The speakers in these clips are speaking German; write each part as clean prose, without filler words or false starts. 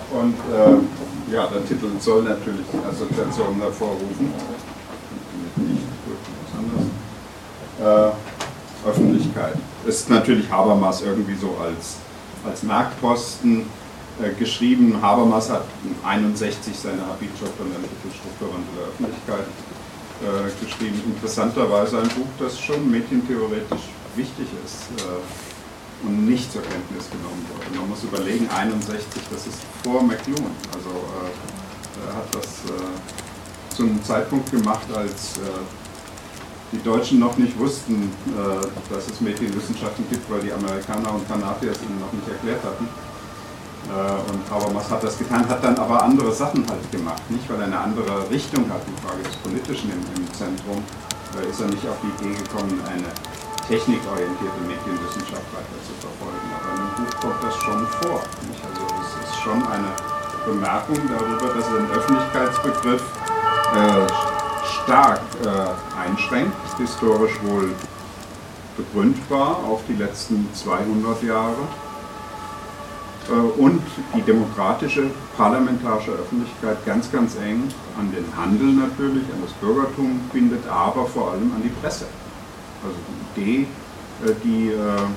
Und ja, der Titel soll natürlich Assoziationen hervorrufen. Nicht was anderes. Öffentlichkeit. Ist natürlich Habermas irgendwie so als Merkposten geschrieben. Habermas hat 1961 seine Habitschrift von der Strukturwandel der Öffentlichkeit geschrieben. Interessanterweise ein Buch, das schon medientheoretisch wichtig ist und nicht zur Kenntnis genommen wurde. Man muss überlegen, 61, das ist vor McLuhan. Also er hat das zu einem Zeitpunkt gemacht, als die Deutschen noch nicht wussten, dass es Medienwissenschaften gibt, weil die Amerikaner und Kanadier es ihnen noch nicht erklärt hatten. Und Habermas hat das getan, hat dann aber andere Sachen halt gemacht, nicht? Weil er eine andere Richtung hat, die Frage des Politischen im Zentrum. Da ist er nicht auf die Idee gekommen, eine technikorientierte Medienwissenschaft weiter zu verfolgen. Aber in dem Buch kommt das schon vor. Nicht? Also es ist schon eine Bemerkung darüber, dass er den Öffentlichkeitsbegriff stark einschränkt, historisch wohl begründbar auf die letzten 200 Jahre. Und die demokratische, parlamentarische Öffentlichkeit ganz, ganz eng an den Handel natürlich, an das Bürgertum bindet, aber vor allem an die Presse. Also die Idee, die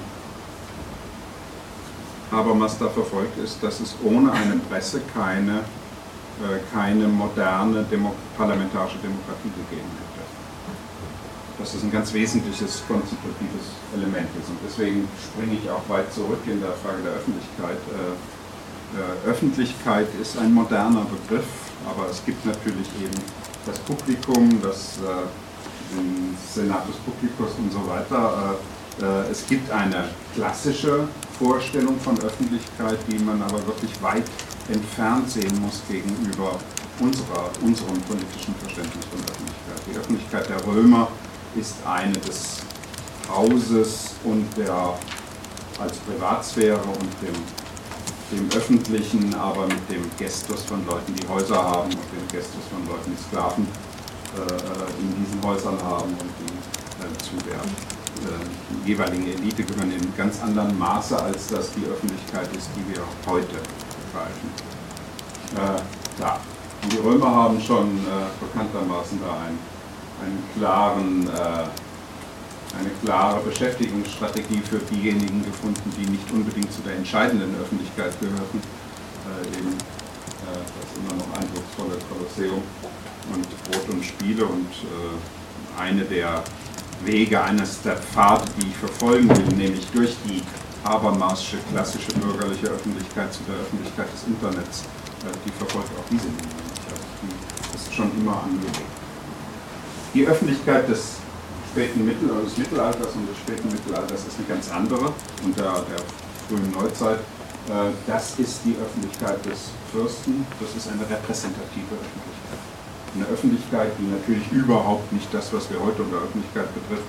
Habermas da verfolgt, ist, dass es ohne eine Presse keine moderne parlamentarische Demokratie gegeben hätte. Dass das ein ganz wesentliches konstitutives Element ist. Und deswegen springe ich auch weit zurück in der Frage der Öffentlichkeit. Öffentlichkeit ist ein moderner Begriff, aber es gibt natürlich eben das Publikum, den Senatus Publicus und so weiter. Es gibt eine klassische Vorstellung von Öffentlichkeit, die man aber wirklich weit entfernt sehen muss gegenüber unserem politischen Verständnis von Öffentlichkeit. Die Öffentlichkeit der Römer ist eine des Hauses und der als Privatsphäre und dem Öffentlichen, aber mit dem Gestus von Leuten, die Häuser haben und dem Gestus von Leuten, die Sklaven in diesen Häusern haben und die zu der jeweiligen Elite gehören in ganz anderen Maße, als das die Öffentlichkeit ist, die wir heute begreifen. Ja. Die Römer haben schon bekanntermaßen da eine klare Beschäftigungsstrategie für diejenigen gefunden, die nicht unbedingt zu der entscheidenden Öffentlichkeit gehörten. Eben das immer noch eindrucksvolle Kolosseum und Brot und Spiele. Und eine der Wege, eines der Pfade, die ich verfolgen will, nämlich durch die Habermasche klassische bürgerliche Öffentlichkeit zu der Öffentlichkeit des Internets, die verfolgt auch diese Linie. Das ist schon immer angelegt. Die Öffentlichkeit des Mittelalters und des späten Mittelalters ist eine ganz andere, unter der frühen Neuzeit. Das ist die Öffentlichkeit des Fürsten, das ist eine repräsentative Öffentlichkeit. Eine Öffentlichkeit, die natürlich überhaupt nicht das, was wir heute unter Öffentlichkeit betrifft,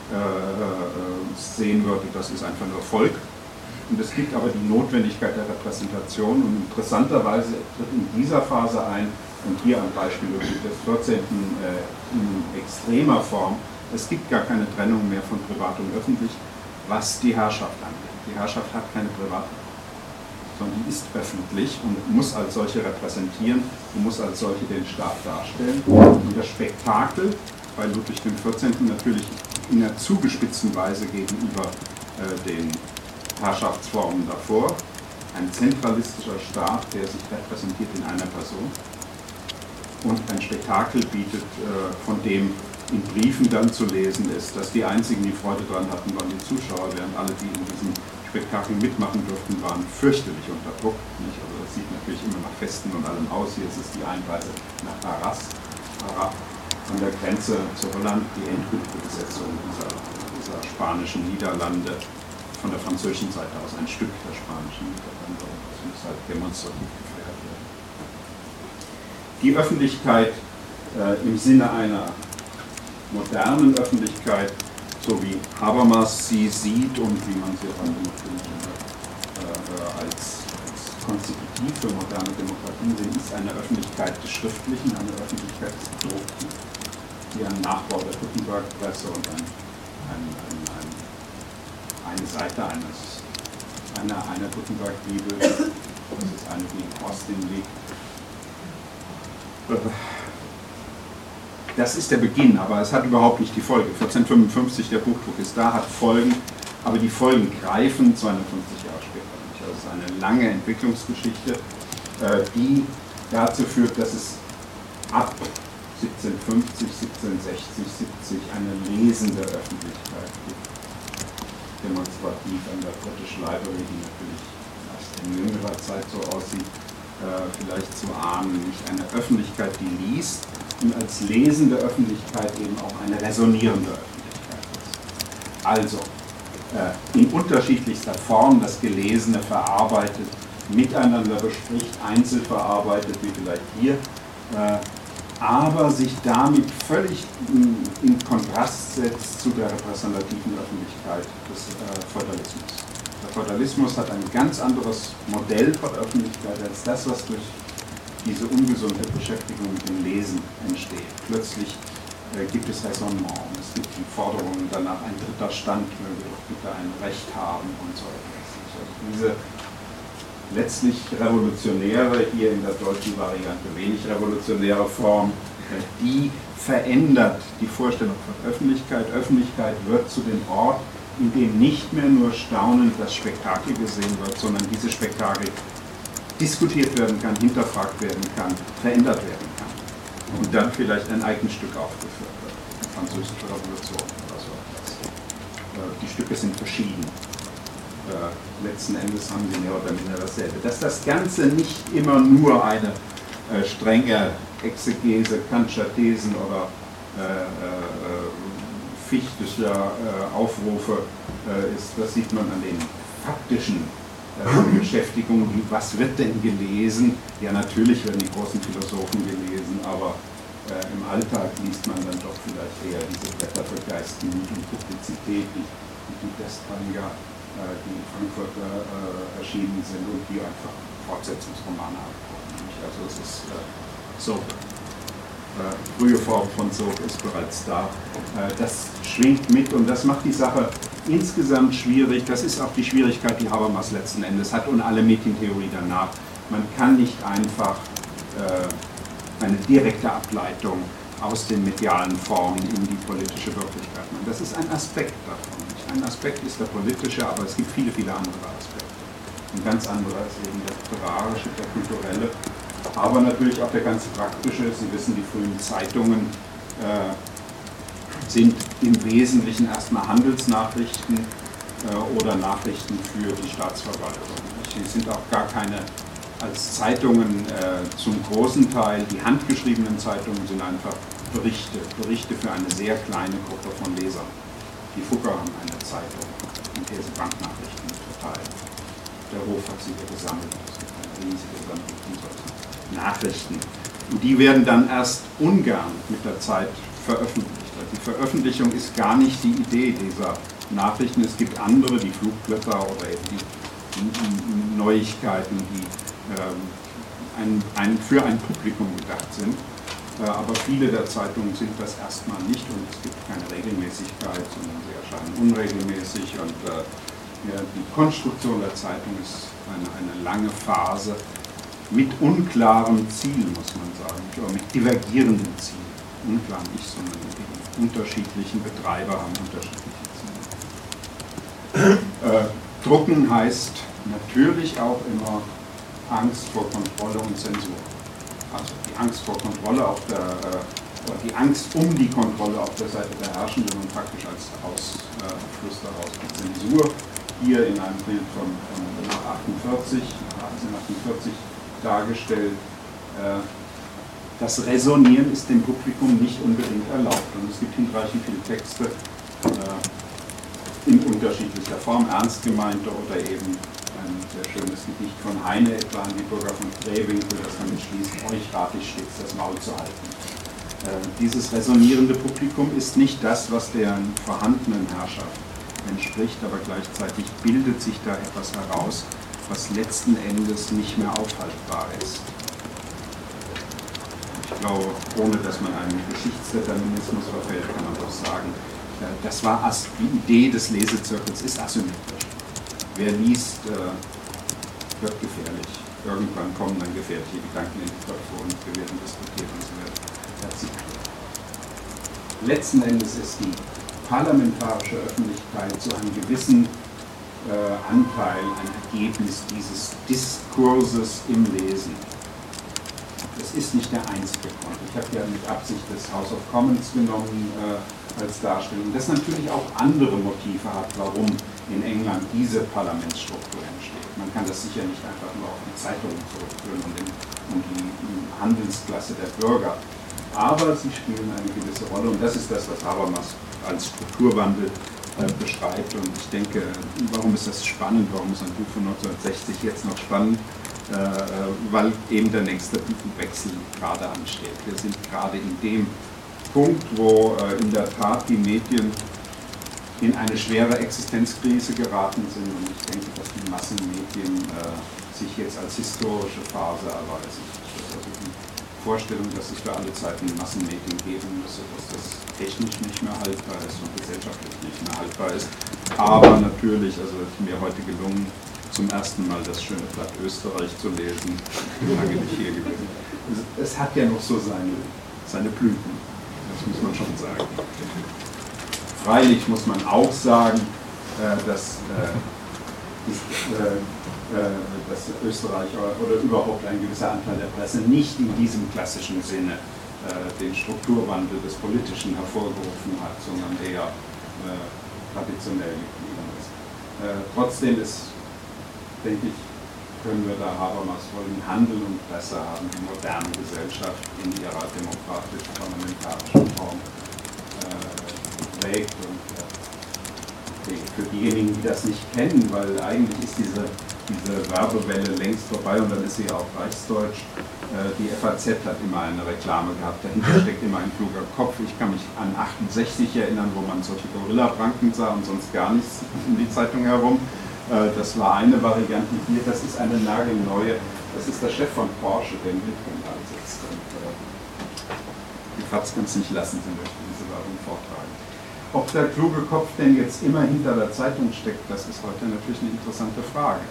sehen würde, das ist einfach nur Volk. Und es gibt aber die Notwendigkeit der Repräsentation und interessanterweise tritt in dieser Phase ein, und hier ein Beispiel des 14. In extremer Form, es gibt gar keine Trennung mehr von privat und öffentlich, was die Herrschaft angeht. Die Herrschaft hat keine private, sondern die ist öffentlich und muss als solche repräsentieren und muss als solche den Staat darstellen. Und das Spektakel bei Ludwig XIV. Natürlich in einer zugespitzten Weise gegenüber den Herrschaftsformen davor. Ein zentralistischer Staat, der sich repräsentiert in einer Person. Und ein Spektakel bietet, von dem in Briefen dann zu lesen ist, dass die einzigen, die Freude daran hatten, waren die Zuschauer, während alle, die in diesem Spektakel mitmachen durften, waren fürchterlich unter Druck. Nicht? Also das sieht natürlich immer nach Festen und allem aus. Hier ist es die Einreise nach Arras, an der Grenze zu Holland, die endgültige Besetzung dieser spanischen Niederlande von der französischen Seite aus, ein Stück der spanischen Niederlande. Das muss halt demonstrativ gefeiert werden. Die Öffentlichkeit im Sinne einer modernen Öffentlichkeit, so wie Habermas sie sieht und wie man sie heute natürlich als konstitutiv für moderne Demokratien sehen, ist eine Öffentlichkeit des Schriftlichen, eine Öffentlichkeit des Gedruckten, die ein Nachbau der Gutenberg-Presse und eine Seite einer Gutenberg-Bibel Das ist eine, die in Austin liegt. Das ist der Beginn, aber es hat überhaupt nicht die Folge. 1455, der Buchdruck ist da, hat Folgen, aber die Folgen greifen 250 Jahre später nicht. Das ist eine lange Entwicklungsgeschichte, die dazu führt, dass es ab 1750, 1760, 70 eine lesende Öffentlichkeit gibt. Demonstrativ an der British Library, die natürlich erst in jüngerer Zeit so aussieht, vielleicht zu ahnen, nicht eine Öffentlichkeit, die liest und als lesende Öffentlichkeit eben auch eine resonierende Öffentlichkeit ist. Also in unterschiedlichster Form das Gelesene verarbeitet, miteinander bespricht, einzeln verarbeitet, wie vielleicht hier, aber sich damit völlig in Kontrast setzt zu der repräsentativen Öffentlichkeit des Feudalismus. Der Feudalismus hat ein ganz anderes Modell von Öffentlichkeit als das, was durch diese ungesunde Beschäftigung mit dem Lesen entsteht. Plötzlich gibt es Raisonnement, es gibt die Forderungen danach, ein dritter Stand möge doch bitte ein Recht haben und so etwas. Also diese letztlich revolutionäre, hier in der deutschen Variante wenig revolutionäre Form, die verändert die Vorstellung von Öffentlichkeit. Öffentlichkeit wird zu dem Ort, in dem nicht mehr nur staunend das Spektakel gesehen wird, sondern dieses Spektakel diskutiert werden kann, hinterfragt werden kann, verändert werden kann. Und dann vielleicht ein eigenes Stück aufgeführt wird. Die Französische Revolution oder so etwas. Die Stücke sind verschieden. Letzten Endes haben sie mehr oder minder dasselbe. Dass das Ganze nicht immer nur eine strenge Exegese Kantscher Thesen oder fichtischer Aufrufe ist, das sieht man an den faktischen Beschäftigungen, wie was wird denn gelesen? Ja, natürlich werden die großen Philosophen gelesen, aber im Alltag liest man dann doch vielleicht eher diese Blätter für Geist, Mut und Publizität, die Westfalia, die in Frankfurt erschienen sind und die einfach Fortsetzungsromane abkommen. Also es ist so. Frühe Form von Sog ist bereits da. Das schwingt mit und das macht die Sache insgesamt schwierig. Das ist auch die Schwierigkeit, die Habermas letzten Endes hat und alle Medientheorie danach. Man kann nicht einfach eine direkte Ableitung aus den medialen Formen in die politische Wirklichkeit machen. Das ist ein Aspekt davon. Ein Aspekt ist der politische, aber es gibt viele, viele andere Aspekte. Ein ganz anderer ist eben der literarische, der kulturelle, aber natürlich auch der ganz praktische. Sie wissen, die frühen Zeitungen sind im Wesentlichen erstmal Handelsnachrichten oder Nachrichten für die Staatsverwaltung. Sie sind auch gar keine als Zeitungen zum großen Teil, die handgeschriebenen Zeitungen sind einfach Berichte für eine sehr kleine Gruppe von Lesern. Die Fugger haben eine Zeitung, in der sie Banknachrichten verteilen. Der Hof hat sie gesammelt, es gibt eine riesige Sammlung von solchen Nachrichten. Und die werden dann erst ungern mit der Zeit veröffentlicht. Die Veröffentlichung ist gar nicht die Idee dieser Nachrichten. Es gibt andere, die Flugblätter oder eben die Neuigkeiten, die für ein Publikum gedacht sind. Aber viele der Zeitungen sind das erstmal nicht und es gibt keine Regelmäßigkeit, sondern sie erscheinen unregelmäßig. Und die Konstruktion der Zeitung ist eine lange Phase mit unklaren Zielen, muss man sagen, oder mit divergierenden Zielen. Unklar nicht, sondern die unterschiedlichen Betreiber haben unterschiedliche Ziele. Drucken heißt natürlich auch immer Angst vor Kontrolle und Zensur. Also die Angst vor Kontrolle oder die Angst um die Kontrolle auf der Seite der Herrschenden und praktisch als Ausfluss daraus die Zensur. Hier in einem Bild von nach 1848 dargestellt. Das Resonieren ist dem Publikum nicht unbedingt erlaubt. Und es gibt hinreichend viele Texte in unterschiedlicher Form, ernst gemeinte oder eben ein sehr schönes Gedicht von Heine etwa an die Bürger von Krähwinkel, das damit schließt, euch rate ich stets, das Maul zu halten. Dieses resonierende Publikum ist nicht das, was der vorhandenen Herrschaft entspricht, aber gleichzeitig bildet sich da etwas heraus, was letzten Endes nicht mehr aufhaltbar ist. Ich glaube, ohne dass man einem Geschichtsdeterminismus verfällt, kann man doch sagen, das war die Idee des Lesezirkels ist asymmetrisch. Wer liest, wird gefährlich. irgendwann kommen dann gefährliche Gedanken in die Köpfe und wir werden diskutieren und so weiter. Letzten Endes ist die parlamentarische Öffentlichkeit zu einem gewissen Anteil ein Ergebnis dieses Diskurses im Lesen. Es ist nicht der einzige Grund. Ich habe ja mit Absicht das House of Commons genommen als Darstellung, das natürlich auch andere Motive hat, warum in England diese Parlamentsstruktur entsteht. Man kann das sicher nicht einfach nur auf die Zeitungen zurückführen und die Handelsklasse der Bürger. Aber sie spielen eine gewisse Rolle und das ist das, was Habermas als Strukturwandel beschreibt. Und ich denke, warum ist das spannend, warum ist ein Buch von 1960 jetzt noch spannend? Weil eben der nächste Wechsel gerade ansteht. Wir sind gerade in dem Punkt, wo in der Tat die Medien in eine schwere Existenzkrise geraten sind und ich denke, dass die Massenmedien sich jetzt als historische Phase erweisen. Also die Vorstellung, dass es für alle Zeiten Massenmedien geben müsse, dass das technisch nicht mehr haltbar ist und gesellschaftlich nicht mehr haltbar ist. Aber natürlich, also es ist mir heute gelungen, zum ersten Mal das schöne Blatt Österreich zu lesen, lange nicht hier gewesen. Es hat ja noch so seine Blüten, das muss man schon sagen. Freilich muss man auch sagen, dass Österreich oder überhaupt ein gewisser Anteil der Presse nicht in diesem klassischen Sinne den Strukturwandel des Politischen hervorgerufen hat, sondern eher traditionell geblieben ist. Trotzdem ist, denke ich, können wir da Habermas folgen, Handel und Presse haben die moderne Gesellschaft in ihrer demokratisch-parlamentarischen Form geprägt und für diejenigen, die das nicht kennen, weil eigentlich ist diese Werbewelle längst vorbei und dann ist sie ja auch reichsdeutsch. Die FAZ hat immer eine Reklame gehabt, dahinter steckt immer ein kluger Kopf. Ich kann mich an 68 erinnern, wo man solche Gorilla-Pranken sah und sonst gar nichts in die Zeitung herum. Das war eine Variante hier, das ist eine nagelneue, das ist der Chef von Porsche, der im Mittelkanal sitzt. Und die FAZ kann es nicht lassen, sie möchte diese Werbung vortragen. Ob der kluge Kopf denn jetzt immer hinter der Zeitung steckt, das ist heute natürlich eine interessante Frage.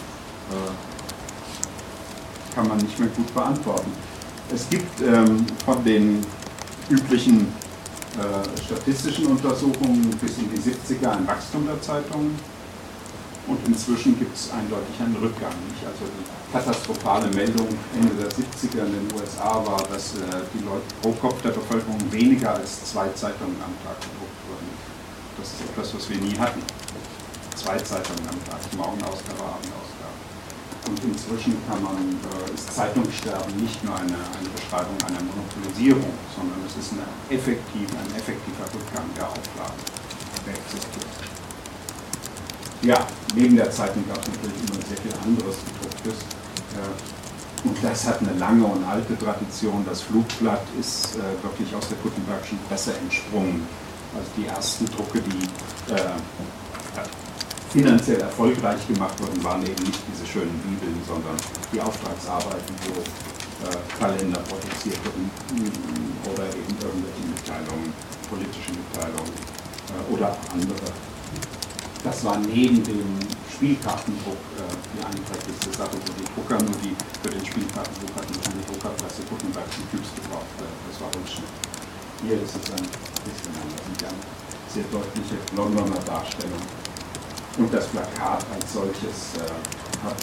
Kann man nicht mehr gut beantworten. Es gibt von den üblichen statistischen Untersuchungen bis in die 70er ein Wachstum der Zeitungen und inzwischen gibt es eindeutig einen Rückgang. Also die katastrophale Meldung Ende der 70er in den USA war, dass die Leute pro Kopf der Bevölkerung weniger als 2 Zeitungen am Tag gedruckt wurden. Das ist etwas, was wir nie hatten. 2 Zeitungen am Tag, Morgenausgabe, Abendausgabe. Und inzwischen ist Zeitungssterben nicht nur eine Beschreibung einer Monopolisierung, sondern es ist ein effektiver Rückgang der Auflagen, der existiert. Ja, neben der Zeitung gab es natürlich immer sehr viel anderes Gedrucktes. Und das hat eine lange und alte Tradition. Das Flugblatt ist wirklich aus der Gutenbergschen Presse entsprungen. Also die ersten Drucke, die finanziell erfolgreich gemacht wurden, waren eben nicht diese schönen Bibeln, sondern die Auftragsarbeiten, wo Kalender produziert wurden oder eben irgendwelche Mitteilungen, politische Mitteilungen oder andere. Das war neben dem Spielkartendruck die einträglichste Sache, wo die Drucker nur für den Spielkartendruck hatten eine Druckerpresse Gutenbergschen Typs gebraucht. Das war Rundschnitt. Hier ist es ein bisschen anders, eine sehr deutliche Londoner Darstellung. Und das Plakat als solches hat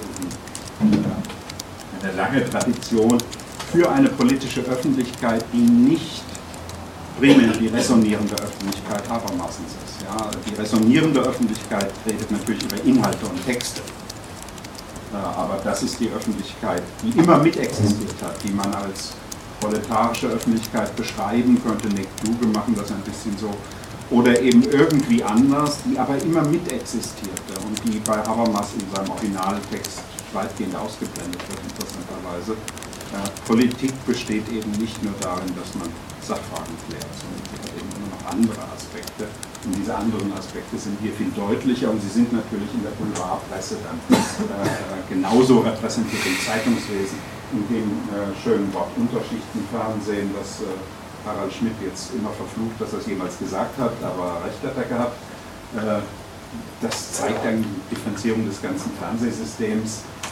eine lange Tradition für eine politische Öffentlichkeit, die nicht primär die resonierende Öffentlichkeit Habermasens ist. Ja, die resonierende Öffentlichkeit redet natürlich über Inhalte und Texte. Aber das ist die Öffentlichkeit, die immer mitexistiert hat, die man als proletarische Öffentlichkeit beschreiben könnte. Nick Kluge machen das ein bisschen so. Oder eben irgendwie anders, die aber immer mitexistierte und die bei Habermas in seinem Originaltext weitgehend ausgeblendet wird, interessanterweise. Politik besteht eben nicht nur darin, dass man Sachfragen klärt, sondern sie hat eben immer noch andere Aspekte. Und diese anderen Aspekte sind hier viel deutlicher und sie sind natürlich in der Boulevardpresse dann genauso repräsentiert im Zeitungswesen, in dem schönen Wort Unterschichtenfernsehen, das Harald Schmidt jetzt immer verflucht, dass er es jemals gesagt hat, aber recht hat er gehabt. Das zeigt eine Differenzierung des ganzen Fernsehsystems.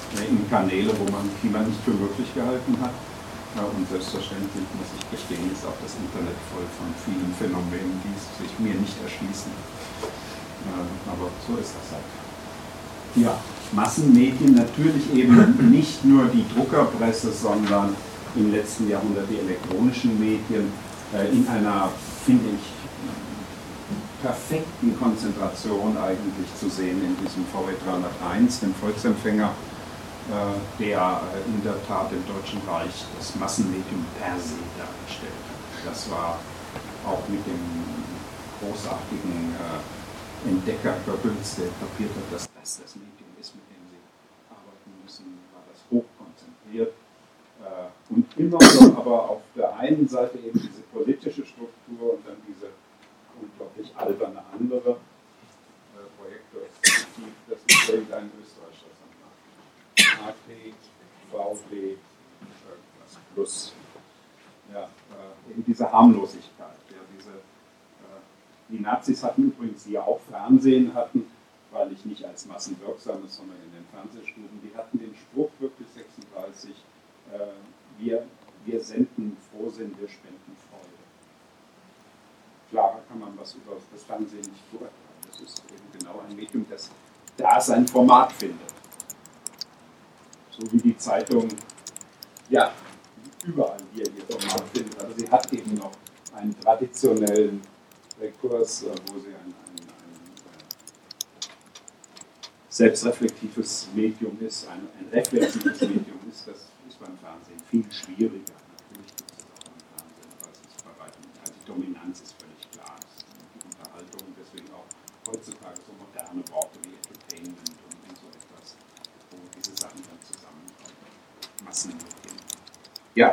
in Kanäle, wo man Klima nicht für möglich gehalten hat. Und selbstverständlich muss ich gestehen, ist auch das Internet voll von vielen Phänomenen, die sich mir nicht erschließen. Aber so ist das halt. Ja, Massenmedien natürlich eben nicht nur die Druckerpresse, sondern im letzten Jahrhundert die elektronischen Medien in einer, finde ich, perfekten Konzentration eigentlich zu sehen in diesem VW 301, dem Volksempfänger, der in der Tat im Deutschen Reich das Massenmedium per se dargestellt hat. Das war auch mit dem großartigen Entdecker Goebbels, der kapiert hat, dass das Medium ist, mit dem sie arbeiten müssen, war das hochkonzentriert. Und immer noch aber auf der einen Seite eben diese politische Struktur und dann diese unglaublich alberne andere Projektor, das ist irgendein Österreicher macht. AT, VW, irgendwas plus. Ja, eben diese Harmlosigkeit. Ja, die Nazis hatten übrigens, die ja auch Fernsehen hatten, weil ich nicht als massenwirksames, sondern in den Fernsehstuben, die hatten den Spruch wirklich 36, wir senden Frohsinn, wir spenden Freude. Klarer kann man was über das Fernsehen nicht beurteilen. Das ist eben genau ein Medium, das da sein Format findet. So wie die Zeitung, ja, überall hier ihr Format findet. Aber sie hat eben noch einen traditionellen Kurs, wo sie ein selbstreflektives Medium ist, ein reflexives Medium ist. Das ist beim Fernsehen viel schwieriger. Natürlich gibt es auch beim Fernsehen, aber es ist bei weitem nicht. Also die Dominanz ist völlig klar. Die Unterhaltung, deswegen auch heutzutage so moderne Worte wie Entertainment und so etwas, wo diese Sachen dann zusammenkommen. Massenmedien. Ja.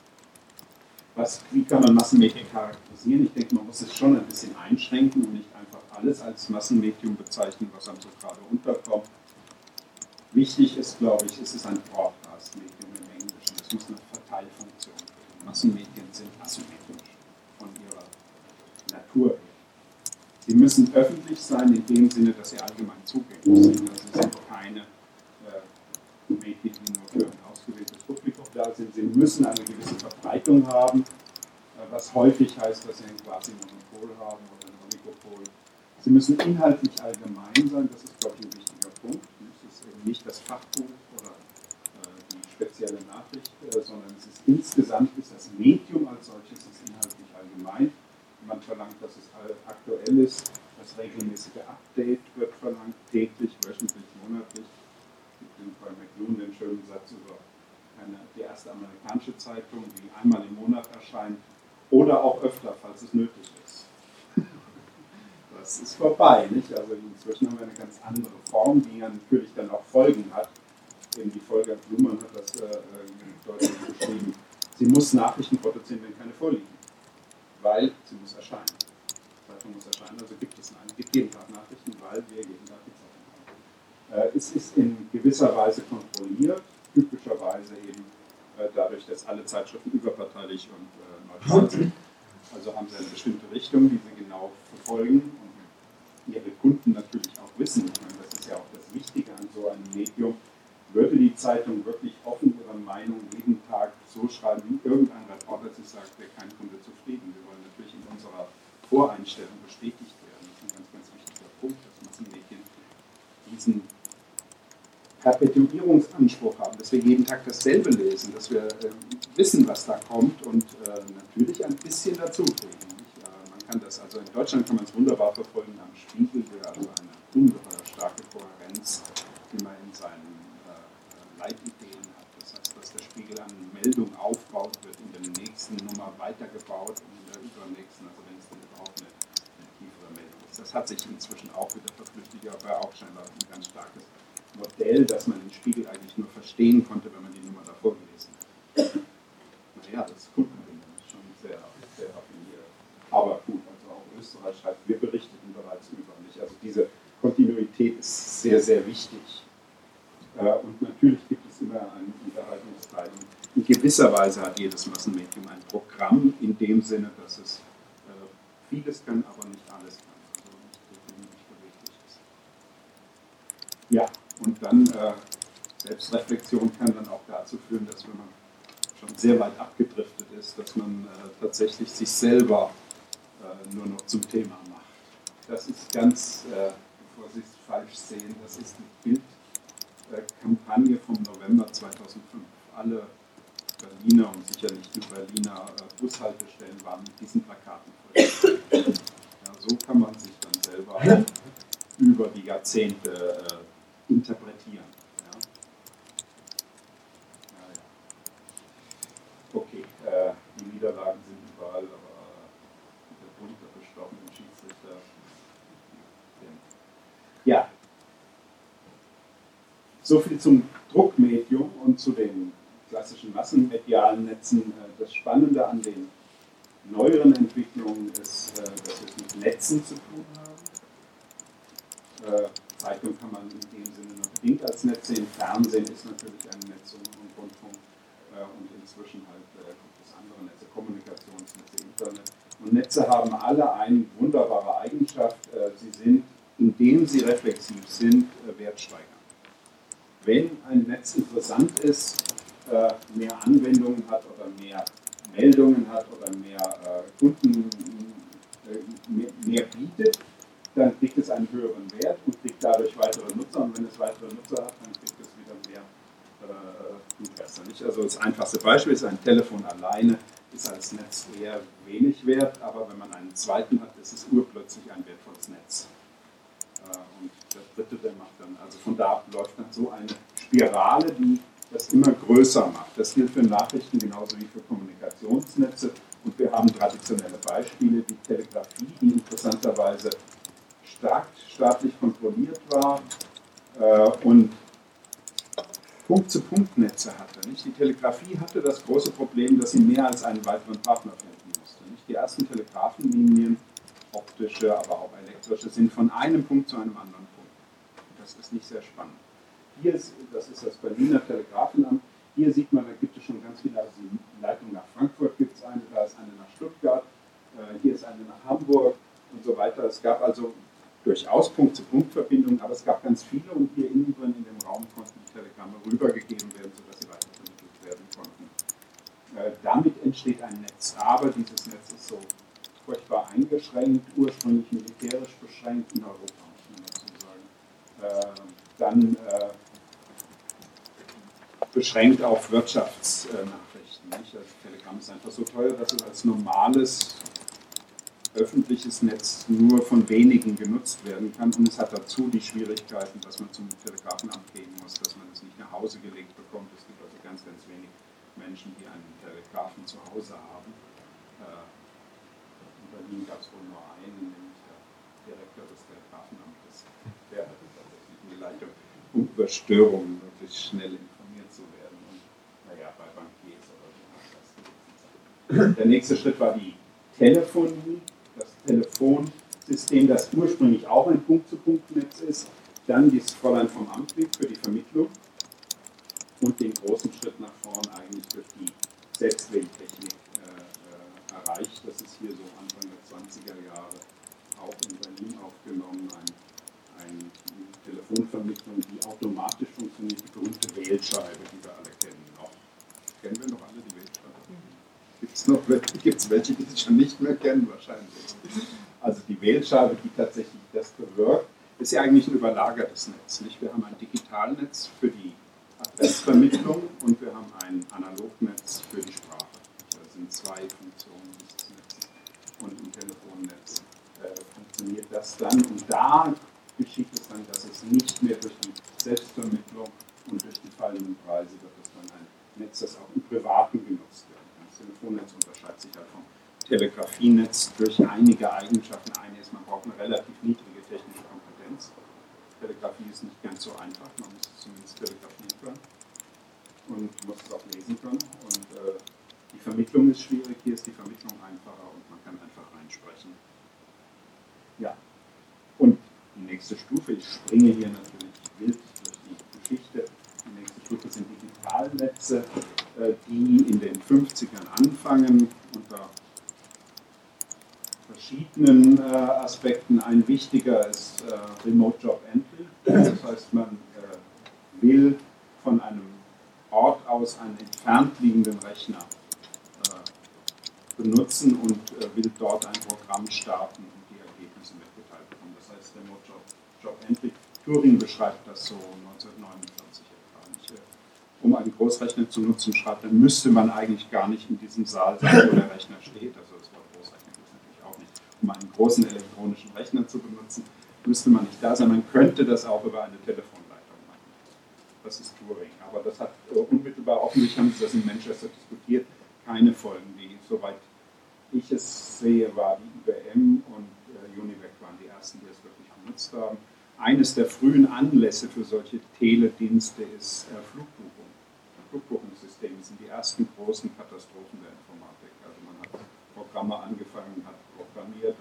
Wie kann man Massenmedien charakterisieren? Ich denke, man muss es schon ein bisschen einschränken und nicht einfach alles als Massenmedium bezeichnen, was einem so gerade unterkommt. Wichtig ist, glaube ich, es ist ein Broadcast-Medium im Englischen. Es muss eine Verteilfunktion haben. Massenmedien sind asymmetrisch von ihrer Natur her. Sie müssen öffentlich sein in dem Sinne, dass sie allgemein zugänglich sind. Also sie sind keine Medien, die nur für ein ausgewähltes Publikum da sind. Sie müssen eine gewisse Verbreitung haben, was häufig heißt, dass sie ein quasi Monopol haben oder ein Oligopol. Sie müssen inhaltlich allgemein sein, das ist, glaube ich, ein wichtiger Punkt. Es ist eben nicht das Fachbuch oder die spezielle Nachricht, sondern es ist insgesamt das Medium als solches ist inhaltlich allgemein. Man verlangt, dass es aktuell ist, das regelmäßige Update wird verlangt, täglich, wöchentlich, monatlich. Es gibt bei McLuhan den schönen Satz über die erste amerikanische Zeitung, die einmal im Monat erscheint oder auch öfter, falls es nötig ist. Das ist vorbei, nicht? Also inzwischen haben wir eine ganz andere Form, die ja natürlich dann auch Folgen hat. Eben die Folge, Blumen hat das deutlich beschrieben. Sie muss Nachrichten produzieren, wenn keine vorliegen. Weil sie muss erscheinen. Die Zeitung muss erscheinen, also gibt es jeden Tag Nachrichten, weil wir jeden Tag die Zeitung haben. Es ist in gewisser Weise kontrolliert, typischerweise eben dadurch, dass alle Zeitschriften überparteilich und neutral sind. Also haben sie eine bestimmte Richtung, die sie genau verfolgen und ihre Kunden natürlich auch wissen. Ich meine, das ist ja auch das Wichtige an so einem Medium. Würde die Zeitung wirklich offen ihre Meinung jeden Tag so schreiben, wie irgendein Reporter sie sagt, wäre kein Kunde zufrieden. Wir wollen natürlich in unserer Voreinstellung bestätigt werden. Das ist ein ganz, ganz wichtiger Punkt, dass Massenmedien diesen Perpetuierungsanspruch haben, dass wir jeden Tag dasselbe lesen, dass wir wissen, was da kommt und natürlich ein bisschen dazu kriegen. Man kann das, also in Deutschland kann man es wunderbar verfolgen am Spiegel, der also eine ungeheuer starke Kohärenz immer in seinen Leitideen hat. Das heißt, was der Spiegel an Meldung aufbaut, wird in der nächsten Nummer weitergebaut und in der übernächsten, also wenn es dann überhaupt eine tiefere Meldung ist. Das hat sich inzwischen auch wieder verflüchtigt, aber auch scheinbar ein ganz starkes Modell, das man den Spiegel eigentlich nur verstehen konnte, wenn man die Nummer davor gelesen hat. Naja, das ist Kundenbindung, das ist schon sehr, sehr raffiniert. Aber gut, also auch Österreich schreibt, wir berichteten bereits über mich. Also diese Kontinuität ist sehr, sehr wichtig. Und natürlich gibt es immer einen Unterhaltungsteil. In gewisser Weise hat jedes Massenmedium ein Programm, in dem Sinne, dass es vieles kann, aber nicht alles kann. Also nicht so viel nicht beweglich ist. Ja. Und dann Selbstreflexion kann dann auch dazu führen, dass wenn man schon sehr weit abgedriftet ist, dass man tatsächlich sich selber nur noch zum Thema macht. Das ist ganz, bevor Sie es falsch sehen, das ist die Bildkampagne vom November 2005. Alle Berliner und sicher nicht nur Berliner Bushaltestellen waren mit diesen Plakaten voll. Ja, so kann man sich dann selber über die Jahrzehnte interpretieren. Ja. Naja. Okay, die Niederlagen sind überall, aber der runtergestochene Schiedsrichter. Ja, soviel zum Druckmedium und zu den klassischen massenmedialen Netzen. Das Spannende an den neueren Entwicklungen ist, dass wir es mit Netzen zu tun haben. Zeitung kann man in dem Sinne nur bedingt als Netz sehen. Fernsehen ist natürlich ein Netz und Rundfunk und inzwischen halt gibt es andere Netze, Kommunikationsnetze, Internet. Und Netze haben alle eine wunderbare Eigenschaft. Sie sind, indem sie reflexiv sind, wertsteigernd. Wenn ein Netz interessant ist, mehr Anwendungen hat oder mehr Meldungen hat oder mehr Kunden mehr bietet, dann kriegt es einen höheren Wert und kriegt dadurch weitere Nutzer. Und wenn es weitere Nutzer hat, dann kriegt es wieder mehr Interesse. Nicht? Also das einfachste Beispiel ist, ein Telefon alleine ist als Netz eher wenig wert, aber wenn man einen zweiten hat, ist es urplötzlich ein wertvolles Netz. Und der dritte, der macht dann, also von da ab läuft dann so eine Spirale, die das immer größer macht. Das gilt für Nachrichten genauso wie für Kommunikationsnetze. Und wir haben traditionelle Beispiele, die Telegrafie, die interessanterweise stark staatlich kontrolliert war und Punkt-zu-Punkt-Netze hatte. Nicht? Die Telegrafie hatte das große Problem, dass sie mehr als einen weiteren Partner finden musste. Nicht? Die ersten Telegrafenlinien, optische, aber auch elektrische, sind von einem Punkt zu einem anderen Punkt. Das ist nicht sehr spannend. Hier ist, das ist das Berliner Telegrafenamt. Hier sieht man, da gibt es schon ganz viele, also die Leitung nach Frankfurt gibt es eine, da ist eine nach Stuttgart, hier ist eine nach Hamburg und so weiter. Es gab also durchaus Punkt-zu-Punkt-Verbindungen, aber es gab ganz viele und hier innen drin in dem Raum konnten die Telegramme rübergegeben werden, sodass sie weitervermittelt werden konnten. Damit entsteht ein Netz, aber dieses Netz ist so furchtbar eingeschränkt, ursprünglich militärisch beschränkt in Europa, muss man dazu sagen. Dann beschränkt auf Wirtschaftsnachrichten. Nicht? Also Telegram ist einfach so teuer, dass es als normales öffentliches Netz nur von wenigen genutzt werden kann. Und es hat dazu die Schwierigkeiten, dass man zum Telegrafenamt gehen muss, dass man es nicht nach Hause gelegt bekommt. Es gibt also ganz, ganz wenig Menschen, die einen Telegrafen zu Hause haben. In Berlin gab es wohl nur einen, nämlich der Direktor des Telegrafenamtes. Der hatte tatsächlich eine Leitung, um über Störungen möglichst schnell informiert zu werden. Und naja, bei Bankiers oder so hat das gewesen sein. Der nächste Schritt war die Telefonie, das Telefonsystem, das ursprünglich auch ein Punkt-zu-Punkt-Netz ist. Dann das Fräulein vom Amtrieb für die Vermittlung und den großen Schritt nach vorn eigentlich durch die Selbstwähltechnik erreicht. Das ist hier so Anfang der 20er Jahre auch in Berlin aufgenommen, eine Telefonvermittlung, die automatisch funktioniert, die berühmte Wählscheibe, die wir alle kennen. Kennen wir noch alle die Wählscheibe? Gibt es welche, die sie schon nicht mehr kennen? Wahrscheinlich. Also die Wählscheibe, die tatsächlich das bewirkt, ist ja eigentlich ein überlagertes Netz. Nicht? Wir haben ein Digitalnetz für die Adressvermittlung und wir haben ein Analognetz für die Sprache. Das sind zwei Funktionen dieses Netzes. Und im Telefonnetz funktioniert das dann. Und da geschieht es dann, dass es nicht mehr durch die Selbstvermittlung und durch die fallenden Preise wird, es dann ein Netz, das auch im Privaten genutzt wird. Das Telefonnetz unterscheidet sich halt vom Telegrafienetz durch einige Eigenschaften. Eine ist, man braucht eine relativ niedrige technische Kompetenz. Telegrafie ist nicht ganz so einfach, man muss es zumindest telegrafieren können und muss es auch lesen können. Und die Vermittlung ist schwierig, hier ist die Vermittlung einfacher und man kann einfach reinsprechen. Ja, und die nächste Stufe, ich springe hier natürlich wild durch die Geschichte, die nächste Stufe sind Digitalnetze, die in den 50ern anfangen, unter verschiedenen Aspekten. Ein wichtiger ist Remote Job Entry, das heißt, man will von einem Ort aus einen entfernt liegenden Rechner benutzen und will dort ein Programm starten und die Ergebnisse mitgeteilt bekommen. Das heißt, Remote Job Entry. Turing beschreibt das so 1949 etwa. Um einen Großrechner zu nutzen, schreibt, dann müsste man eigentlich gar nicht in diesem Saal sein, wo der Rechner steht. Also das Wort Großrechner gibt es natürlich auch nicht. Um einen großen elektronischen Rechner zu benutzen, müsste man nicht da sein. Man könnte das auch über eine Telefonleitung machen. Das ist Turing. Aber das hat unmittelbar, offensichtlich haben sie das in Manchester diskutiert, keine Folgen. Soweit ich es sehe, war die IBM und Univac waren die ersten, die es wirklich benutzt haben. Eines der frühen Anlässe für solche Teledienste ist Flugbuchung. Flugbuchungssysteme sind die ersten großen Katastrophen der Informatik. Also man hat Programme angefangen, hat programmiert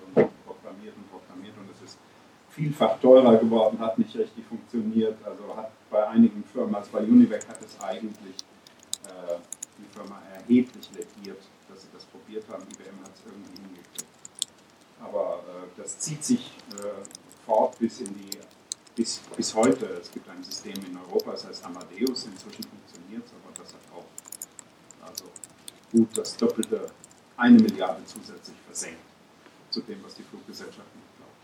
und es ist vielfach teurer geworden, hat nicht richtig funktioniert. Also hat bei einigen Firmen, also bei Univac hat es eigentlich die Firma erheblich lediert, dass sie das probiert haben. IBM hat es irgendwie hingekriegt. Aber das zieht sich fort bis heute. Es gibt ein System in Europa, das heißt Amadeus, inzwischen funktioniert es, aber das hat auch gut das Doppelte, 1 Milliarde zusätzlich versenkt zu dem, was die Fluggesellschaften geglaubt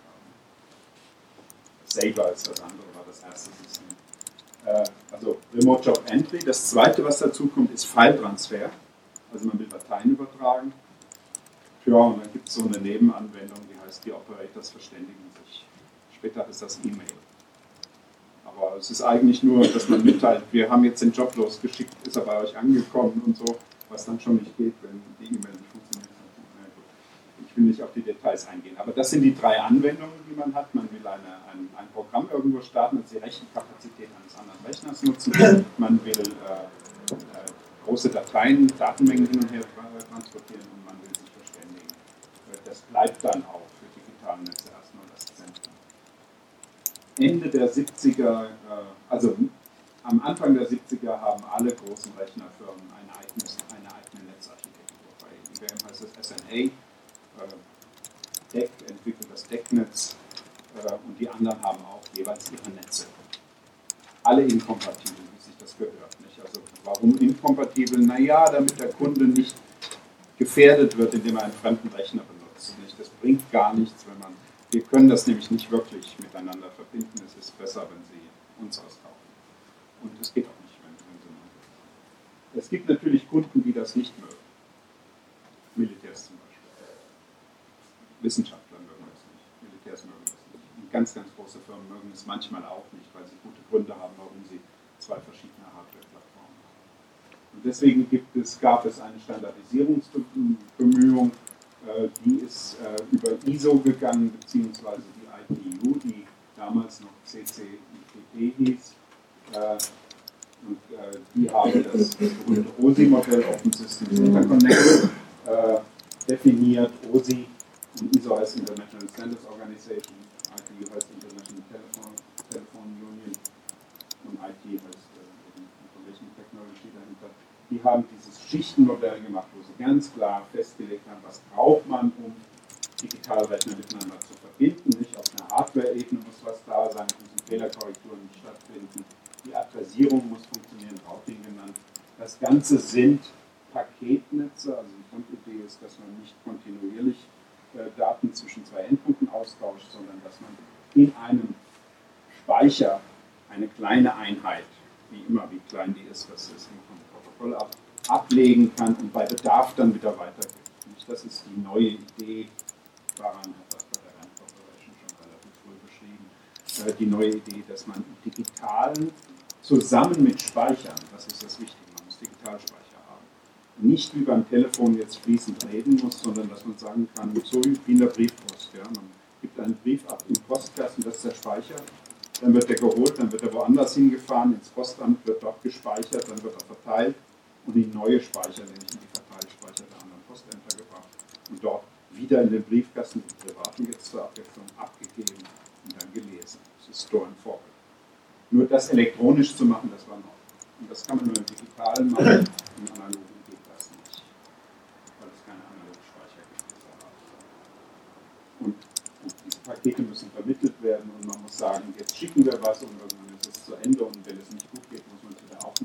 haben. Sabre ist das andere, war das erste System. Also Remote Job Entry. Das zweite, was dazu kommt, ist File-Transfer. Also man will Dateien übertragen. Ja, und dann gibt es so eine Nebenanwendung, die heißt, die Operators verständigen sich. Später ist das E-Mail. Aber es ist eigentlich nur, dass man mitteilt, wir haben jetzt den Job losgeschickt, ist er bei euch angekommen und so, was dann schon nicht geht, wenn die E-Mail nicht funktioniert. Ich will nicht auf die Details eingehen. Aber das sind die 3 Anwendungen, die man hat. Man will ein Programm irgendwo starten, das die Rechenkapazität eines anderen Rechners nutzen. Man will große Dateien, Datenmengen hin und her transportieren und man will sich verständigen. Das bleibt dann auch für digitale Netze erstmal das Zentrum. Ende der 70er, also am Anfang der 70er haben alle großen Rechnerfirmen eine eigene Netzarchitektur. Bei IBM heißt das SNA. DEC entwickelt das DEC-Netz und die anderen haben auch jeweils ihre Netze. Alle inkompatibel, wie sich das gehört. Nicht? Also warum inkompatibel? Naja, damit der Kunde nicht gefährdet wird, indem er einen fremden Rechner benutzt. Nicht? Das bringt gar nichts, wir können das nämlich nicht wirklich miteinander verbinden. Es ist besser, wenn Sie uns auskaufen. Und es geht auch nicht, wenn Sie machen. Es gibt natürlich Kunden, die das nicht mögen. Militärs zum Beispiel. Wissenschaftler mögen das nicht, Militärs mögen das nicht. Und ganz, ganz große Firmen mögen es manchmal auch nicht, weil sie gute Gründe haben, warum sie 2 verschiedene Hardware-Plattformen haben. Und deswegen gab es eine Standardisierungsbemühung, die ist über ISO gegangen, beziehungsweise die ITU, die damals noch CCIPP hieß. Und die haben das berühmte OSI-Modell, Open Systems Interconnect, definiert. OSI und ISO heißt International Standards Organization, ITU heißt International Telephone Union und IT heißt Information Technology dahinter. Die haben dieses Schichtenmodell gemacht, wo sie ganz klar festgelegt haben, was braucht man, um Digitalrechner miteinander zu verbinden. Nicht auf einer Hardware-Ebene muss was da sein, müssen Fehlerkorrekturen nicht stattfinden, die Adressierung muss funktionieren, Routing genannt. Das Ganze sind Paketnetze, also die Grundidee ist, dass man nicht kontinuierlich Daten zwischen 2 Endpunkten austauscht, sondern dass man in einem Speicher eine kleine Einheit, wie immer, wie klein die ist, das ist vom Protokoll ablegen kann und bei Bedarf dann wieder weitergibt. Das ist die neue Idee, daran hat das bei der Rand Corporation schon relativ früh beschrieben, die neue Idee, dass man digitalen zusammen mit Speichern, das ist das Wichtige, man muss Digitalspeicher haben, nicht wie beim Telefon jetzt fließend reden muss, sondern dass man sagen kann, so wie in der Briefpost. Ja, man gibt einen Brief ab im Postkasten, das ist der Speicher, dann wird der geholt, dann wird er woanders hingefahren, ins Postamt, wird dort gespeichert, dann wird er verteilt und in neue Speicher, nämlich in die Verteilspeicher der anderen Postämter gebracht und dort wieder in den Briefkasten, die privaten jetzt zur Abwechslung, abgegeben und dann gelesen. Das ist Store and Forget. Nur das elektronisch zu machen, das war noch. Und das kann man nur im Digitalen machen, im Analogen geht das nicht, weil es keine analogen Speicher gibt. Und diese Pakete müssen vermittelt werden und man muss sagen, jetzt schicken wir was und irgendwann ist es zu Ende und wenn es nicht gut geht, muss man es wieder aufnehmen.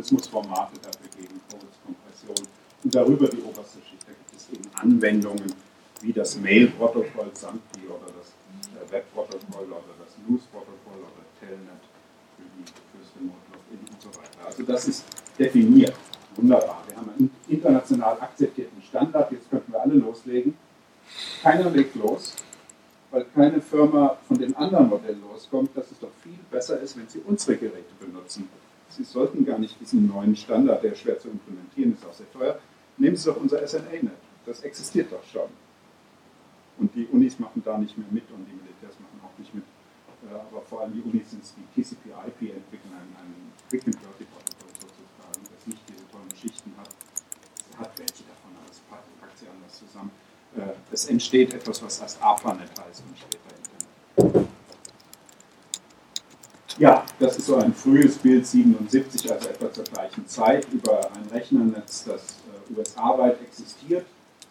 es muss Formate dafür geben, Vorwärtskompression. Und darüber die oberste Schicht, da gibt es eben Anwendungen wie das Mail-Protokoll SAMPI oder das Web-Protokoll oder das News-Protokoll oder Telnet fürs Remote Login und so weiter. Also das ist definiert. Wunderbar. Wir haben einen international akzeptierten Standard, jetzt könnten wir alle loslegen. Keiner legt los, weil keine Firma von dem anderen Modell loskommt, dass es doch viel besser ist, wenn Sie unsere Geräte benutzen. Sie sollten gar nicht diesen neuen Standard, der schwer zu implementieren ist, auch sehr teuer. Nehmen Sie doch unser SNA-Net. Das existiert doch schon. Und die Unis machen da nicht mehr mit und die Militärs machen auch nicht mit. Aber vor allem die Unis sind es, die TCP/IP entwickeln, ein Quick and Dirty Protokoll sozusagen, das nicht diese tollen Schichten hat. Es hat welche davon, aber es packt sie anders zusammen. Es entsteht etwas, was erst ARPANET heißt und später Internet. Ja, das ist so ein frühes Bild, 77, also etwa zur gleichen Zeit, über ein Rechnernetz, das USA-weit existiert.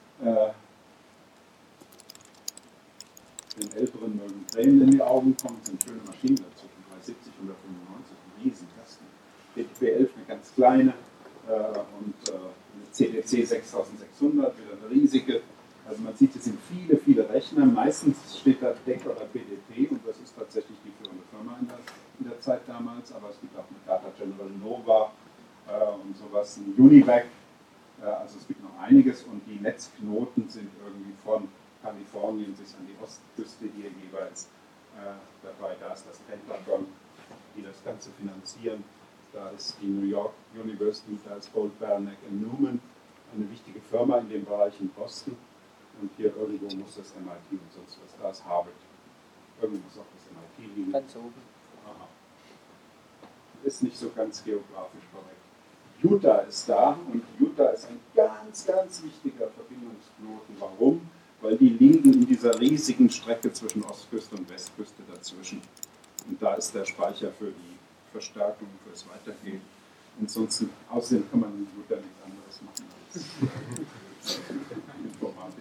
Den Älteren mögen Tränen in die Augen kommen, sind schöne Maschinen dazu, 370, 195, Riesenkasten. DTP-11 eine ganz kleine und eine CDC 6600, wieder eine riesige. Also man sieht, es sind viele, viele Rechner. Meistens steht da DEC oder PDP und das ist tatsächlich die führende Firma in der Zeit damals. Aber es gibt auch eine Data General Nova und sowas, ein Univac. Also es gibt noch einiges und die Netzknoten sind irgendwie von Kalifornien bis an die Ostküste hier jeweils dabei. Da ist das Pentagon, die das Ganze finanzieren. Da ist die New York University, da ist Gold, Beranek Newman, eine wichtige Firma in dem Bereich in Boston. Und hier irgendwo muss das MIT und sonst was. Da ist Harvard. Irgendwo muss auch das MIT liegen. Ganz oben. Aha. Ist nicht so ganz geografisch korrekt. Utah ist da und Utah ist ein ganz, ganz wichtiger Verbindungsknoten. Warum? Weil die liegen in dieser riesigen Strecke zwischen Ostküste und Westküste dazwischen. Und da ist der Speicher für die Verstärkung, fürs Weitergehen. Ansonsten, außerdem kann man in Utah nichts anderes machen als Informatik.